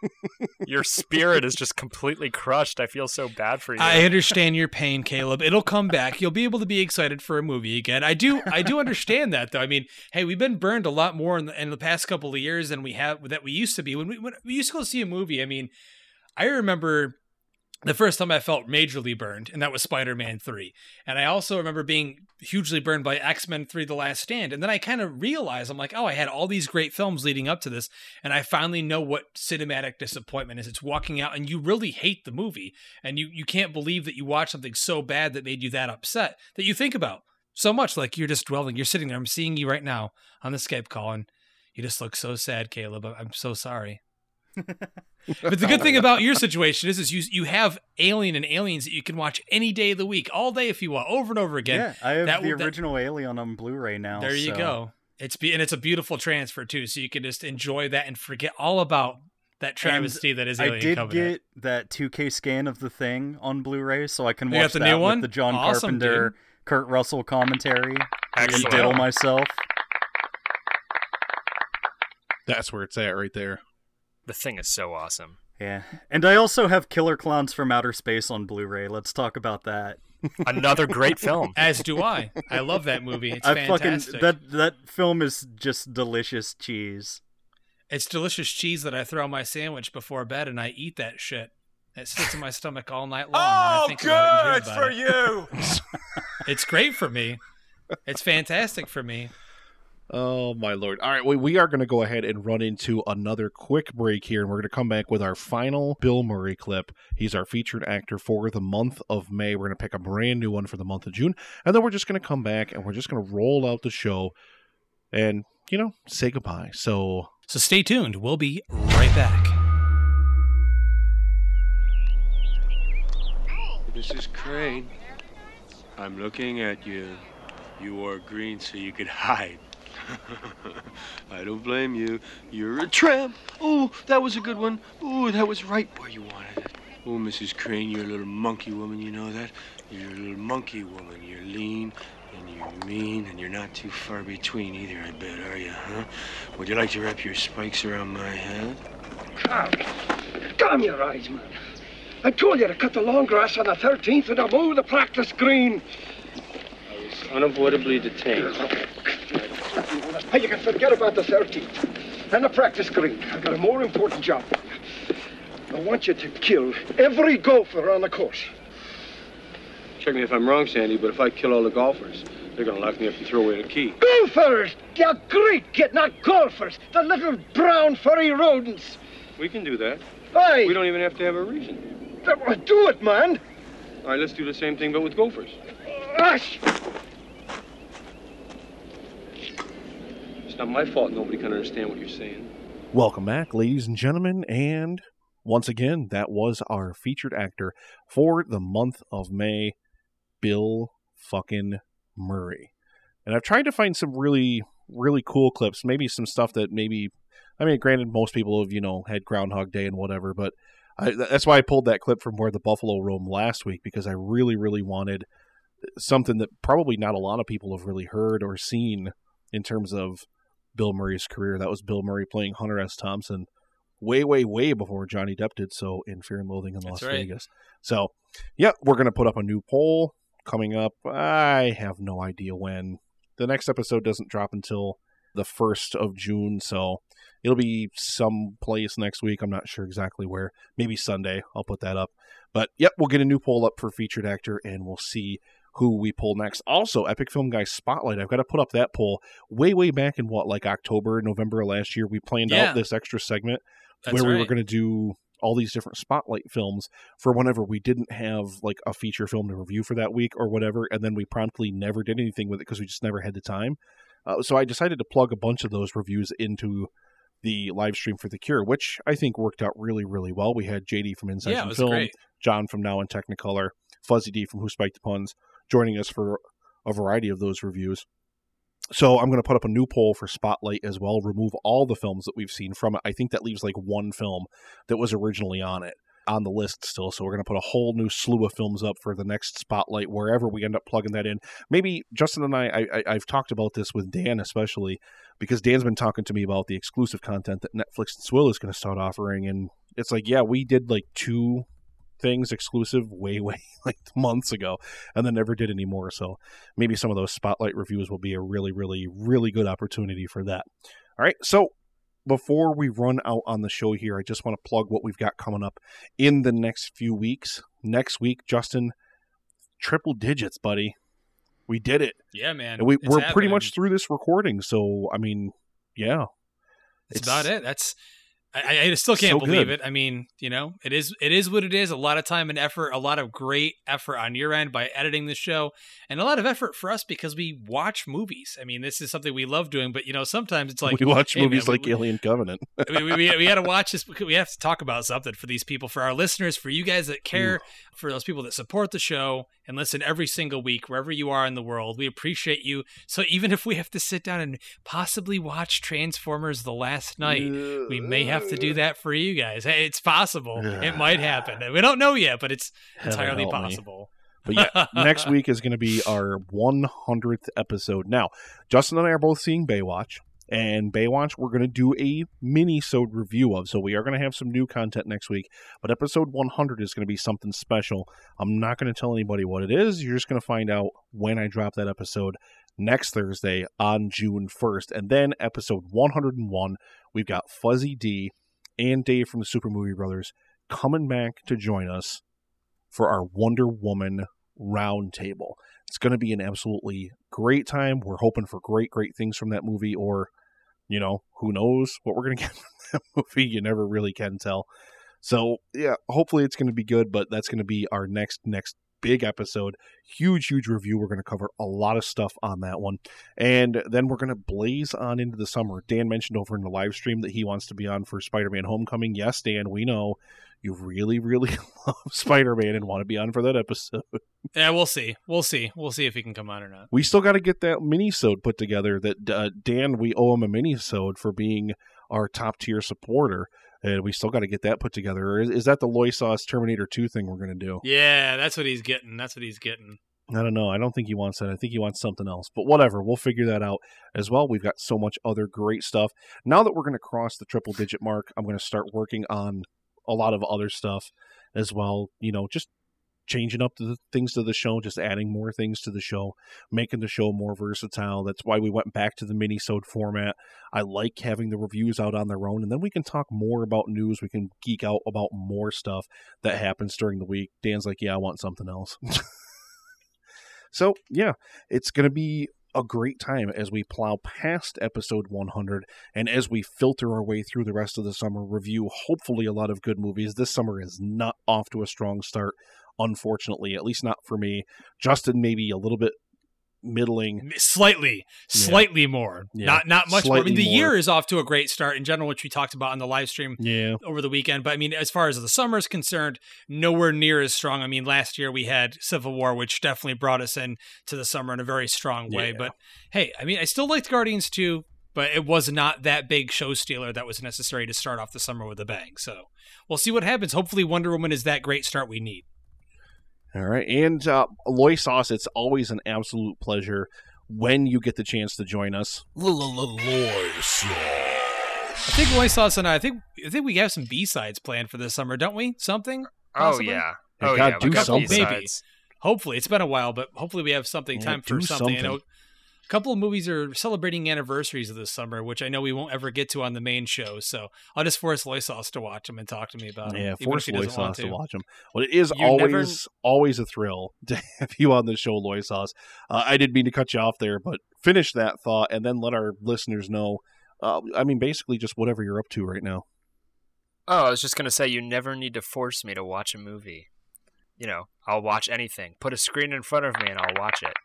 Your spirit is just completely crushed. I feel so bad for you. I understand your pain, Caleb. It'll come back. You'll be able to be excited for a movie again. I do I do understand that, though. I mean, hey, we've been burned a lot more in the, in the past couple of years than we have that we used to be. When we, when we used to go see a movie, I mean, I remember... the first time I felt majorly burned, and that was Spider-Man three. And I also remember being hugely burned by X-Men three The Last Stand. And then I kind of realized, I'm like, oh, I had all these great films leading up to this, and I finally know what cinematic disappointment is. It's walking out, and you really hate the movie, and you, you can't believe that you watched something so bad that made you that upset, that you think about so much, like you're just dwelling. You're sitting there, I'm seeing you right now on the Skype call, and you just look so sad, Caleb. I'm so sorry. But the good thing about your situation is, is you you have Alien and Aliens that you can watch any day of the week, all day if you want, over and over again. Yeah, I have that, the that, original Alien on Blu-ray now. There you so. go. It's be, and it's a beautiful transfer too, so you can just enjoy that and forget all about that travesty and that is Alien I did Covenant. get that two K scan of The Thing on Blu-ray, so I can You watch got the that new one? with the John Awesome, Carpenter, dude. Kurt Russell commentary. Excellent. Diddle myself. That's where it's at right there. The Thing is so awesome. Yeah. And I also have Killer Clowns from Outer Space on Blu-ray. Let's talk about that. Another great film. As do I. I love that movie. It's I fantastic. fucking that that film is just delicious cheese. It's delicious cheese that I throw on my sandwich before bed, and I eat that shit. It sits in my stomach all night long. Oh, and I think about it and good dream for about it. you. It's great for me. It's fantastic for me. Oh, my Lord. All right, we, we are going to go ahead and run into another quick break here, and we're going to come back with our final Bill Murray clip. He's our featured actor for the month of May. We're going to pick a brand new one for the month of June, and then we're just going to come back, and we're just going to roll out the show and, you know, say goodbye. So, so stay tuned. We'll be right back. Missus Crane, I'm looking at you. You wore green so you could hide. I don't blame you. You're a tramp. Oh, that was a good one. Oh, that was right where you wanted it. Oh, Missus Crane, you're a little monkey woman, you know that? You're a little monkey woman. You're lean, and you're mean, and you're not too far between either, I bet, are you, huh? Would you like to wrap your spikes around my head? Calm. Calm your eyes, man. I told you to cut the long grass on the thirteenth and to mow the practice green. I was unavoidably detained. Hey, you can forget about the thirteenth and the practice green. I've got a more important job for you. I want you to kill every golfer on the course. Check me if I'm wrong, Sandy, but if I kill all the golfers, they're gonna lock me up and throw away the key. Golfers! Yeah, great kid, not golfers. The little brown furry rodents. We can do that. Aye. We don't even have to have a reason. Do it, man. All right, let's do the same thing, but with gophers. Ash! It's not my fault nobody can understand what you're saying. welcome back, ladies and gentlemen, and once again, that was our featured actor for the month of May, Bill fucking Murray. And I've tried to find some really, really cool clips, maybe some stuff that maybe, I mean, granted, most people have, you know, had Groundhog Day and whatever, but I, that's why I pulled that clip from Where the Buffalo Roam last week, because I really, really wanted something that probably not a lot of people have really heard or seen in terms of Bill Murray's career. That was Bill Murray playing Hunter S. Thompson way, way, way before Johnny Depp did so in Fear and Loathing in Las That's right. Vegas. So, yeah, we're going to put up a new poll coming up. I have no idea when. The next episode doesn't drop until the first of June, so it'll be someplace next week. I'm not sure exactly where. Maybe Sunday. I'll put that up. But, yep, we'll get a new poll up for featured actor, and we'll see who we pull next. Also, Epic Film Guy Spotlight. I've got to put up that poll way, way back in, what, like October, November of last year. We planned Yeah. out this extra segment That's where we were right. going to do all these different Spotlight films for whenever we didn't have, like, a feature film to review for that week or whatever, and then we promptly never did anything with it because we just never had the time. Uh, so I decided to plug a bunch of those reviews into the live stream for The Cure, which I think worked out really, really well. We had J D from Inside Yeah, it Some was Film, great. John from Now in Technicolor, Fuzzy D from Who Spiked the Puns, joining us for a variety of those reviews. So I'm going to put up a new poll for Spotlight as well, remove all the films that we've seen from it. I think that leaves like one film that was originally on it, on the list still. So we're going to put a whole new slew of films up for the next Spotlight, wherever we end up plugging that in. Maybe Justin and I, I, I I've talked about this with Dan especially, because Dan's been talking to me about the exclusive content that Netflix and Swill is going to start offering. And it's like, yeah, we did like two things exclusive way, way like months ago, and then never did any more. So maybe some of those Spotlight reviews will be a really, really, really good opportunity for that. All right. So before we run out on the show here, I just want to plug what we've got coming up in the next few weeks. Next week, Justin, triple digits, buddy. We did it. Yeah, man. And we, It's we're pretty happening. much through this recording. So, I mean, yeah. That's about it. That's I, I still can't so believe good. it. I mean, you know, it is it is what it is. A lot of time and effort, a lot of great effort on your end by editing the show, and a lot of effort for us because we watch movies. I mean, this is something we love doing, but you know, sometimes it's like we watch hey, movies man, like we, Alien Covenant. we, we, we, we got to watch this. We have to talk about something for these people, for our listeners, for you guys that care, Ooh. for those people that support the show and listen every single week, wherever you are in the world. We appreciate you. So even if we have to sit down and possibly watch Transformers The Last Night, uh, we may have to do that for you guys. Hey, it's possible. Uh, it might happen. We don't know yet, but it's entirely possible. But yeah, next week is going to be our one hundredth episode. Now, Justin and I are both seeing Baywatch. And Baywatch, we're going to do a mini-sode review of. So we are going to have some new content next week. But episode one hundred is going to be something special. I'm not going to tell anybody what it is. You're just going to find out when I drop that episode next Thursday on June first. And then episode one hundred one, we've got Fuzzy D and Dave from the Super Movie Brothers coming back to join us for our Wonder Woman roundtable. It's going to be an absolutely great time. We're hoping for great, great things from that movie, or, you know, who knows what we're going to get from that movie. You never really can tell. So, yeah, hopefully it's going to be good, but that's going to be our next, next big episode. Huge, huge review. We're going to cover a lot of stuff on that one. And then we're going to blaze on into the summer. Dan mentioned over in the live stream that he wants to be on for Spider-Man Homecoming. Yes, Dan, we know you really, really love Spider-Man and want to be on for that episode. Yeah, we'll see. We'll see. We'll see if he can come on or not. We still got to get that mini-sode put together. That uh, Dan, we owe him a mini-sode for being our top-tier supporter. And we still got to get that put together. Is, is that the Loy Sauce Terminator two thing we're going to do? Yeah, that's what he's getting. That's what he's getting. I don't know. I don't think he wants that. I think he wants something else. But whatever. We'll figure that out as well. We've got so much other great stuff. Now that we're going to cross the triple-digit mark, I'm going to start working on a lot of other stuff as well. You know, just changing up the things to the show, just adding more things to the show, making the show more versatile. That's why we went back to the mini-sode format. I like having the reviews out on their own, and then we can talk more about news. We can geek out about more stuff that happens during the week. Dan's like, yeah, I want something else. So, yeah, it's going to be a great time as we plow past episode one hundred and as we filter our way through the rest of the summer, review hopefully a lot of good movies. This summer is not off to a strong start, unfortunately, at least not for me. Justin maybe a little bit middling. Slightly. Slightly yeah. more. Yeah. Not not much more. I mean, the more. year is off to a great start in general, which we talked about on the live stream yeah. over the weekend. But I mean, as far as the summer is concerned, nowhere near as strong. I mean, last year we had Civil War, which definitely brought us in to the summer in a very strong way. Yeah. But hey, I mean, I still liked Guardians two, but it was not that big show stealer that was necessary to start off the summer with a bang. So we'll see what happens. Hopefully Wonder Woman is that great start we need. All right. And uh, Loy Sauce, it's always an absolute pleasure when you get the chance to join us. Loy Sauce. I think Loy Sauce and I, I think I think we have some B-sides planned for this summer, don't we? Something? Possibly? Oh, yeah. You oh, gotta yeah. do something. Maybe. Hopefully. It's been a while, but hopefully we have something, yeah, time for something. something. I know a couple of movies are celebrating anniversaries of this summer, which I know we won't ever get to on the main show. So I'll just force Loy Sauce to watch them and talk to me about them. Yeah, force Loy Sauce to. to watch them. Well, it is you always never... always a thrill to have you on the show, Loy Sauce. Uh, I didn't mean to cut you off there, but finish that thought and then let our listeners know. Uh, I mean, basically just whatever you're up to right now. Oh, I was just going to say, you never need to force me to watch a movie. You know, I'll watch anything. Put a screen in front of me and I'll watch it.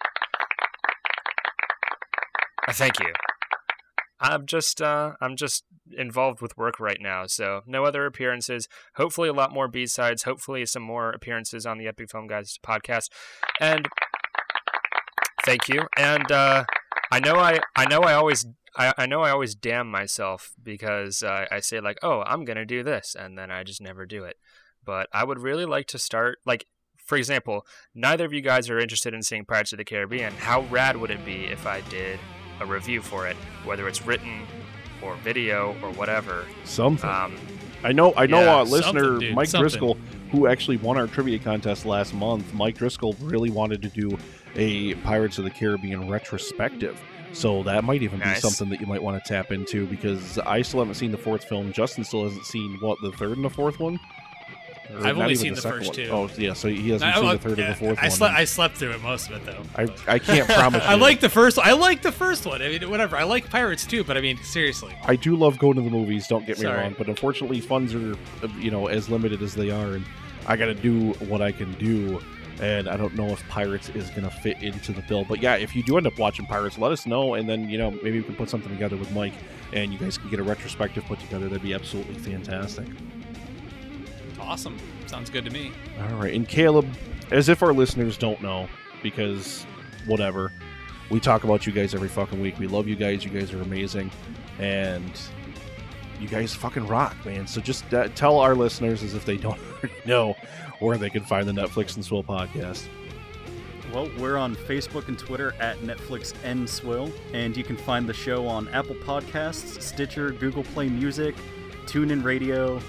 Thank you. I'm just uh, I'm just involved with work right now, so no other appearances. Hopefully a lot more B-sides. Hopefully some more appearances on the Epic Film Guys podcast. And thank you. And uh, I know I I know I always I, I know I always damn myself because uh, I say like, oh, I'm gonna do this, and then I just never do it. But I would really like to start like. For example, neither of you guys are interested in seeing Pirates of the Caribbean. How rad would it be if I did a review for it, whether it's written or video or whatever? Something. Um, I know. I know. yeah, uh, listener dude, Mike something. Driscoll, who actually won our trivia contest last month. Mike Driscoll really wanted to do a Pirates of the Caribbean retrospective. So that might even Nice. be something that you might want to tap into, because I still haven't seen the fourth film. Justin still hasn't seen, what, the third and the fourth one? Or I've not only even seen the second first one. two. Oh, yeah, so he hasn't I, seen I- the third yeah, and the fourth I one. slept. I slept through it, most of it though. I, I can't promise you. I like the first. I like the first one. I mean, whatever. I like Pirates too, but I mean, seriously. I do love going to the movies, don't get me Sorry. wrong, but unfortunately funds are, uh, you know, as limited as they are, and I got to do what I can do, and I don't know if Pirates is going to fit into the bill. But yeah, if you do end up watching Pirates, let us know, and then, you know, maybe we can put something together with Mike, and you guys can get a retrospective put together. That'd be absolutely fantastic. Awesome. Sounds good to me. All right, and Caleb, as if our listeners don't know, because whatever, we talk about you guys every fucking week. We love you guys. You guys are amazing, and you guys fucking rock, man. So just uh, tell our listeners, as if they don't already know, where they can find the Netflix and Swill podcast. Well, we're on Facebook and Twitter at Netflix and Swill, and you can find the show on Apple Podcasts, Stitcher, Google Play Music, TuneIn Radio,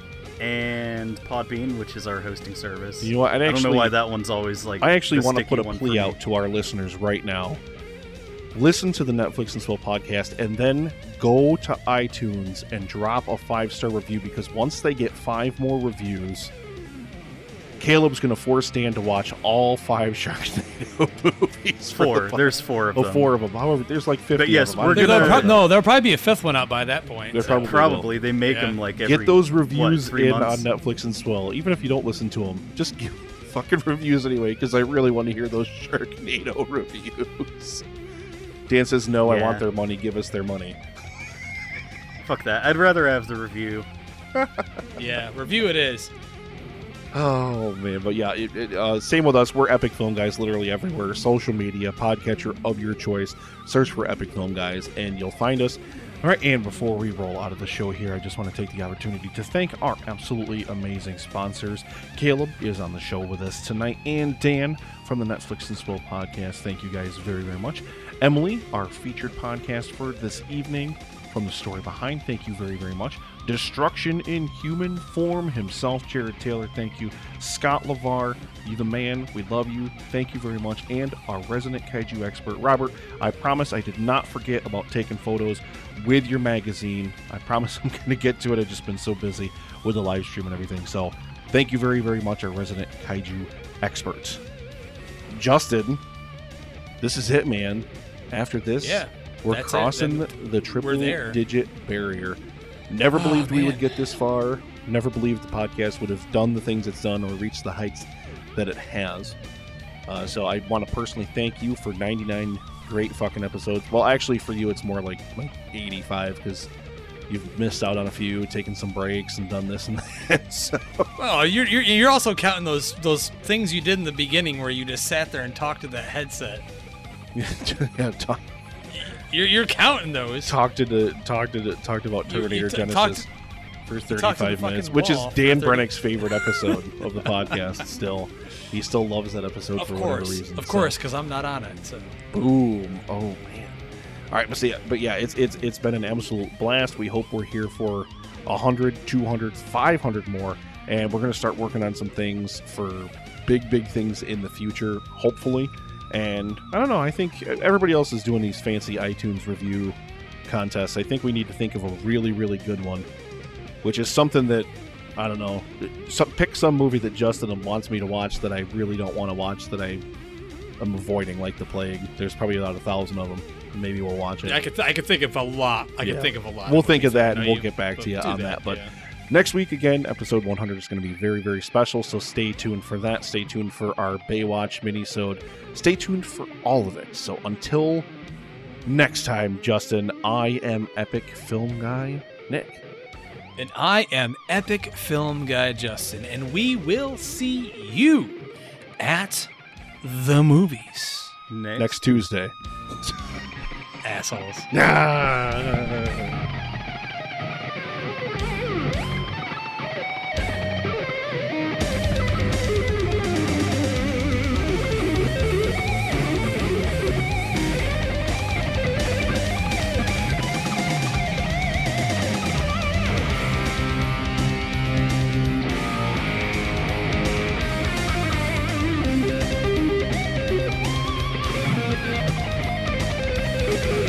and Podbean, which is our hosting service. You know what? I'd I don't know actually- why that one's always like. I actually the want to sticky put a one plea for me. out to our listeners right now. Listen to the Netflix and Swill podcast, and then go to iTunes and drop a five-star review, because once they get five more reviews, Caleb's going to force Dan to watch all five Sharknado movies. for Four. the fu- There's four of oh, them. Four of them. However, there's like fifty But yes, of them. we're I don't gonna- know. There'll pro- no, there'll probably be a fifth one out by that point. There so- probably Probably. They make Yeah. them like every, Get those what, reviews three in months? on Netflix and Swill, even if you don't listen to them. Just give fucking reviews anyway, because I really want to hear those Sharknado reviews. Dan says, no, I Yeah. want their money. Give us their money. Fuck that. I'd rather have the review. Yeah, review it is. Oh, man. But yeah, it, it, uh, same with us. We're Epic Film Guys literally everywhere. Social media, podcatcher of your choice. Search for Epic Film Guys, and you'll find us. All right, and before we roll out of the show here, I just want to take the opportunity to thank our absolutely amazing sponsors. Caleb is on the show with us tonight, and Dan from the Netflix and Swill podcast. Thank you guys very, very much. Emily, our featured podcast for this evening from the story behind. Thank you very, very much. Destruction in Human Form himself, Jared Taylor. Thank you. Scott LeVar, you the man. We love you. Thank you very much. And our resident kaiju expert, Robert. I promise I did not forget about taking photos with your magazine. I promise I'm going to get to it. I've just been so busy with the live stream and everything. So thank you very, very much, our resident kaiju expert. Justin, this is it, man. After this, Yeah, we're that's it. crossing Then the, the triple there. digit barrier. Never Oh, believed we man. would get this far. Never believed the podcast would have done the things it's done or reached the heights that it has. Uh, so I want to personally thank you for ninety-nine great fucking episodes. Well, actually, for you, it's more like, like eighty-five, because you've missed out on a few, taken some breaks, and done this and that. So, Well, you're, you're you're also counting those those things you did in the beginning where you just sat there and talked to that headset. yeah, talk, You're you're counting those. talked to the talked to the, talked about You- you Terminator t- Genesis talked- for talked to the thirty-five fucking minutes, which is wall for Dan thirty Brennick's favorite episode of the podcast. Still, he still loves that episode Of for whatever course, reason. of so- course, because I'm not on it. So. Boom! Oh man! All right, but see, but yeah, it's it's it's been an absolute blast. We hope we're here for one hundred, two hundred, five hundred more, and we're gonna start working on some things for big, big things in the future, hopefully. And I don't know. I think everybody else is doing these fancy iTunes review contests. I think we need to think of a really, really good one, which is something that I don't know. Some, pick some movie that Justin wants me to watch that I really don't want to watch, that I am avoiding like the plague. There's probably about a thousand of them. Maybe we'll watch it. Yeah, I could th- I could think of a lot. I Yeah. could think of a lot. We'll of think of movies. that, I and know we'll you- get back to you do on that. But yeah. next week, again, episode one hundred is going to be very, very special, so stay tuned for that. Stay tuned for our Baywatch minisode. Stay tuned for all of it. So until next time, Justin, I am Epic Film Guy Nick. And I am Epic Film Guy Justin, and we will see you at the movies. Next, Next Tuesday. Assholes. Ah. Thank you.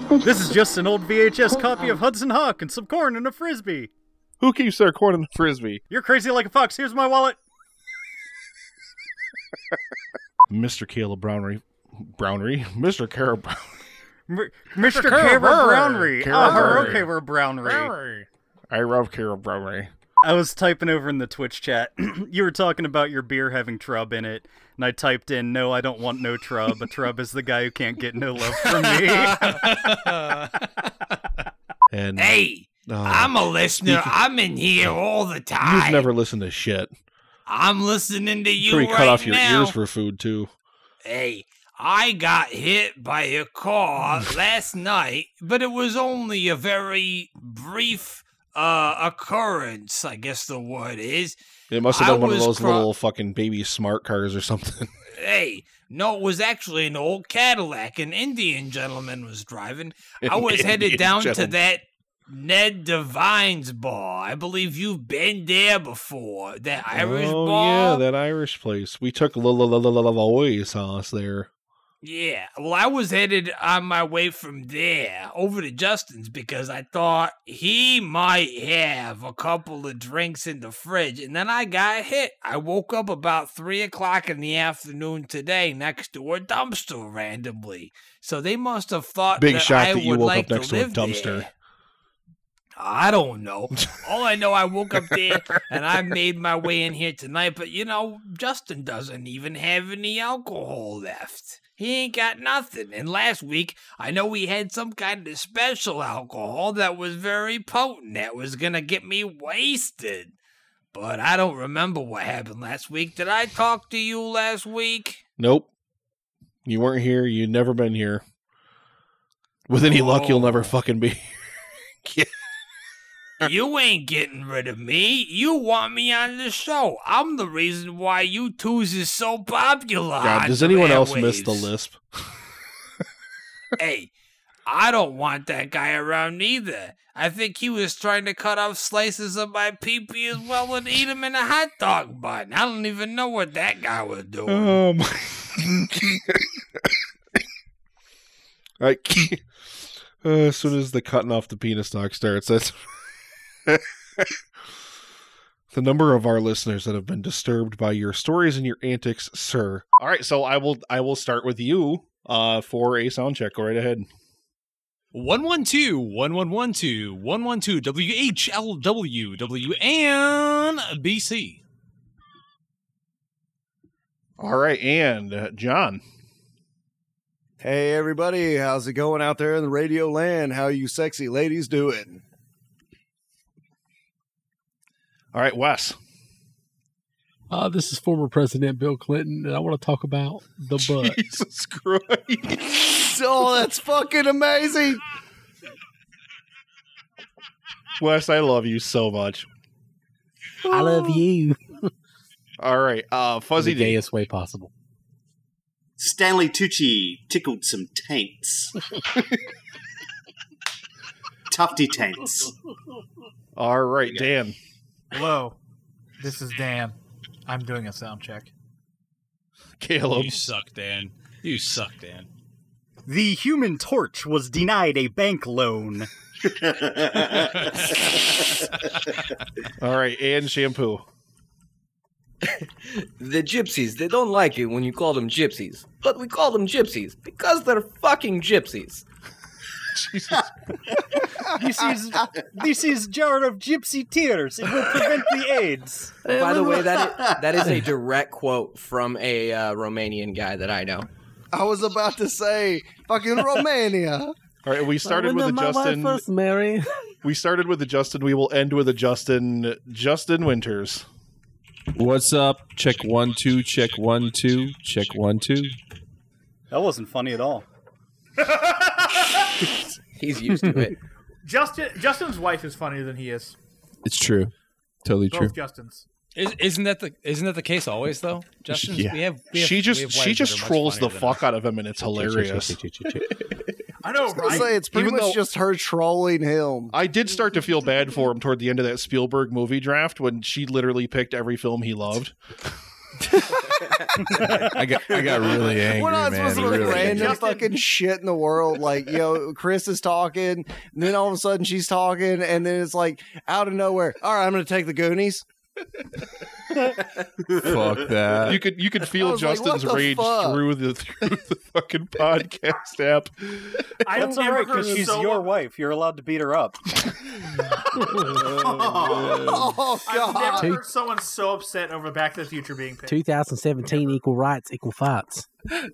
This is just an old V H S copy of Hudson Hawk and some corn and a Frisbee. Who keeps their corn in the Frisbee? You're crazy like a fox. Here's my wallet. Mister Caleb Brownry. Brownry? Mister Caleb Brown. M- Mister Caleb Brownry. Oh, okay, we're Brownry. I love Caleb Brownry. I was typing over in the Twitch chat. You were talking about your beer having trub in it, and I typed in, no, I don't want no trub. A trub is the guy who can't get no love from me. And Hey, uh, I'm a listener. I'm in here all the time. You've never listened to shit. I'm listening to you Pretty right cut off your now. ears for food, too. Hey, I got hit by a car last night, but it was only a very brief uh, occurrence, I guess the word is. It must have been I one of was those cro- little fucking baby smart cars or something. Hey, no, it was actually an old Cadillac. An Indian gentleman was driving. I was Indian headed down gentleman. to that Ned Devine's bar. I believe you've been there before. That Irish oh, bar. yeah, that Irish place. We took Lavoy sauce there. Yeah, well, I was headed on my way from there over to Justin's because I thought he might have a couple of drinks in the fridge, and then I got hit. I woke up about three o'clock in the afternoon today next to a dumpster randomly. So they must have thought Big that shock I that you would woke like up next to to a live dumpster. there. I don't know. All I know, I woke up there and I made my way in here tonight. But, you know, Justin doesn't even have any alcohol left. He ain't got nothing. And last week, I know we had some kind of special alcohol that was very potent that was going to get me wasted. But I don't remember what happened last week. Did I talk to you last week? Nope. You weren't here. You'd never been here. With any luck, you'll never fucking be here. You ain't getting rid of me. You want me on the show. I'm the reason why you twos is so popular. God, on does the anyone else miss the airwaves. lisp? Hey, I don't want that guy around either. I think he was trying to cut off slices of my pee-pee as well and eat them in a hot dog bun. I don't even know what that guy was doing. Oh my. I can't. Uh, as soon as the cutting off the penis talk starts, that's the number of our listeners that have been disturbed by your stories and your antics, sir. All right, so I will I will start with you uh, for a sound check. Go right ahead. one one two, one one one two, one one two, W H L W, W N B C. All right, and uh, John. Hey, everybody. How's it going out there in the radio land? How you sexy ladies doing? All right, Wes. Uh, this is former President Bill Clinton, and I want to talk about the butt. Jesus Christ. Oh, that's fucking amazing. Wes, I love you so much. I love you. All right, uh, Fuzzy the D. gayest way possible. Stanley Tucci tickled some taints. Tufty taints. All right, Dan. Hello, this is Dan. I'm doing a sound check. Caleb. You suck, Dan. You suck, Dan. The Human Torch was denied a bank loan. All right, and Shampoo. The gypsies, they don't like it when you call them gypsies. But we call them gypsies because they're fucking gypsies. This is this is jar of gypsy tears. It will prevent the AIDS. By the way, that is, that is a direct quote from a uh, Romanian guy that I know. I was about to say, fucking Romania. All right, we started When with the my Justin. wife was Mary. We started with the Justin. We will end with the Justin. Justin Winters. What's up? Check one, two, check one, two, check one, two. That wasn't funny at all. He's used to it. Justin Justin's wife is funnier than he is. It's true. Totally Both true. Justins. Is, isn't that the isn't that the case always though? Justin, Yeah. we have, we have she we just have she wives just that are much trolls the funnier than fuck us. out of him, and it's hilarious. I know, I was gonna right? say, it's pretty Even much though- just her trolling him. I did start to feel bad for him toward the end of that Spielberg movie draft when she literally picked every film he loved. I got I got really angry, We're not man. supposed to look Really random angry. fucking shit in the world. Like, you know, Chris is talking, and then all of a sudden she's talking, and then it's like out of nowhere. All right, I'm going to take the Goonies. Fuck that. You could you could I feel was like, Justin's what the rage fuck? through the through the fucking podcast app. I've That's all never right, because heard she's so- your wife. You're allowed to beat her up. Oh, I've God. never heard someone so upset over Back to the Future being picked. twenty seventeen equal rights, equal fights.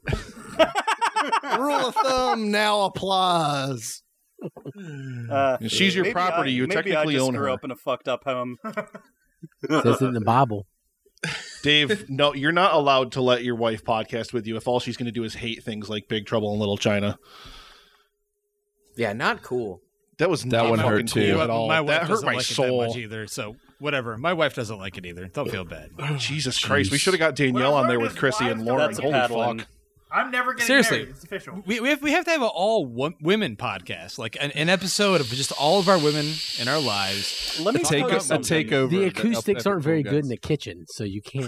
Rule of thumb now applies. Uh, She's your maybe property. I- You maybe technically I just own grew her. up in a fucked up home. Says it in the Bible. Dave, no, you're not allowed to let your wife podcast with you if all she's going to do is hate things like Big Trouble in Little China. Yeah, not cool. That was That not one hurt fucking cool too. at all. My wife That hurt doesn't my like it soul. that much either. So whatever. My wife doesn't like it either. Don't feel bad. Jesus Christ, we should have got Danielle on there with Chrissy and Lauren. That's Holy paddling. fuck. I'm never getting Seriously. married. It's official. We we have, we have to have an all wo- women podcast, like an, an episode of just all of our women in our lives. Let me A tell take you a something. take over. The of acoustics aren't Epic very Guys. good in the kitchen, so you can't.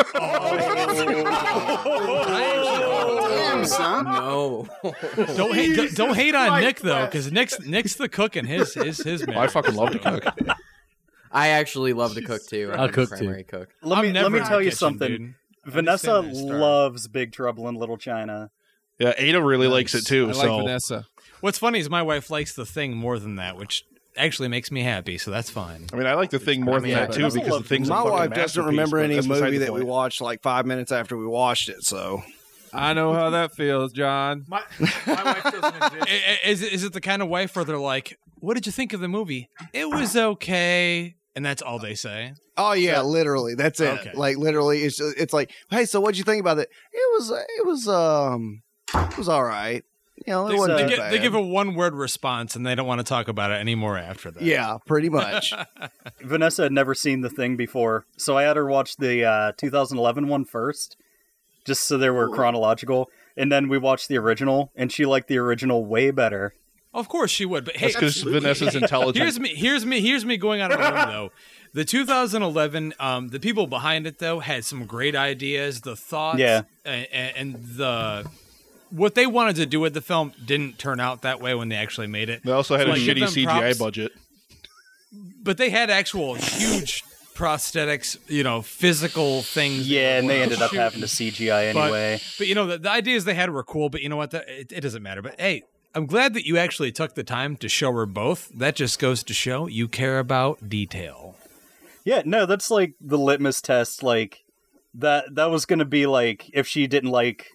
Damn, son. No. Don't hate don't, don't hate on Nick though, because Nick's Nick's the cook in his his his man. I fucking love to cook. I actually love to cook too. I'm I'll the cook, too. primary cook. Let me I'm let never me in tell the you kitchen, something. dude. I'm Vanessa just sitting there starving. loves Big Trouble in Little China. Yeah, Ada really likes it too. I like so Vanessa. What's funny is my wife likes the thing more than that, which actually makes me happy. So that's fine. I mean, I like the thing more than mean, that yeah, too Vanessa because the loves thing's a My fucking wife doesn't masterpiece, remember but any that's beside movie the that we point. watched like five minutes after we watched it, so. I know how that feels, John. My, my wife doesn't exist. I- I- Is it- is it the kind of wife where they're like, "What did you think of the movie? It was okay," and that's all they say? Oh yeah, literally. That's it. Okay. Like literally, it's it's like, hey, so what'd you think about it? It was it was um it was all right. You know, it They, wasn't they too gi- bad. they give a one word response and they don't want to talk about it anymore after that. Yeah, pretty much. Vanessa had never seen the thing before, so I had her watch the uh, two thousand eleven one first, just so they were chronological. And then we watched the original, and she liked the original way better. Of course she would, but hey, That's because Vanessa's intelligent. Here's me. Here's me. Here's me going on a limb though. The two thousand eleven, um, the people behind it though had some great ideas. The thoughts, Yeah. and, and the what they wanted to do with the film didn't turn out that way when they actually made it. They also had So a I give shitty them C G I props, budget. but they had actual huge prosthetics, you know, physical things. Yeah, and they Well, ended up shoot. having to C G I But- anyway. But, you know, the, the ideas they had were cool. But you know what? The, it, it doesn't matter. But hey, I'm glad that you actually took the time to show her both. That just goes to show you care about detail. Yeah, no, that's like the litmus test. Like that that was gonna be like if she didn't like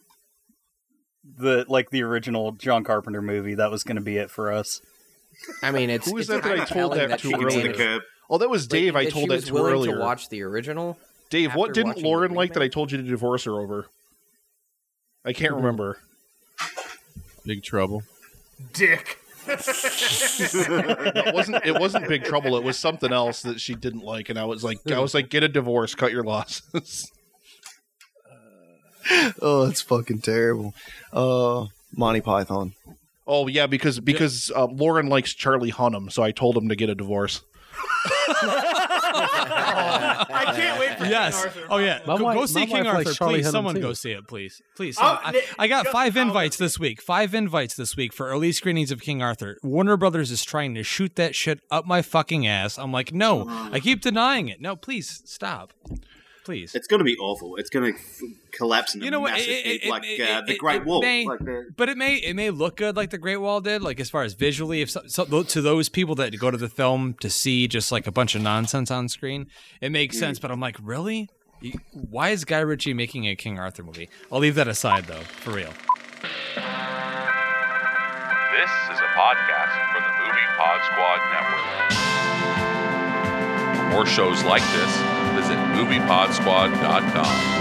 the like the original John Carpenter movie, that was gonna be it for us. I mean, it's Who was it's that that I kinda told telling that she to made earlier? it. Oh, that was Dave. Like, I if told she that was to willing earlier. to watch the original. Dave, what after didn't watching the Lauren like that I remake? told you to divorce her over? I can't remember. Big Trouble. Dick. it wasn't. It wasn't Big Trouble. It was something else that she didn't like, and I was like, I was like, get a divorce, cut your losses. Oh, that's fucking terrible. Uh, Monty Python. Oh yeah, because because uh, Lauren likes Charlie Hunnam, so I told him to get a divorce. I can't wait for Yes. King Arthur. Oh yeah. My Go, wife- go see my King wife likes Arthur, Charlie please. Hunnam, Someone too. go see it, please. Please. Oh, someone- I, Nick, I got just- five I'll- invites this week. Five invites this week for early screenings of King Arthur. Warner Brothers is trying to shoot that shit up my fucking ass. I'm like, no. I keep denying it. No, please stop. Please. It's going to be awful. It's going to f- collapse in a You know what? massive It- heap it- like it- uh, it- the it- Great it Wall. may- like the, But it may it may look good like the Great Wall did, like as far as visually. If so, so, to those people that go to the film to see just like a bunch of nonsense on screen, it makes sense. But I'm like, really? You- Why is Guy Ritchie making a King Arthur movie? I'll leave that aside though, for real. This is a podcast from the Movie Pod Squad Network. For more shows like this, visit movie pod squad dot com.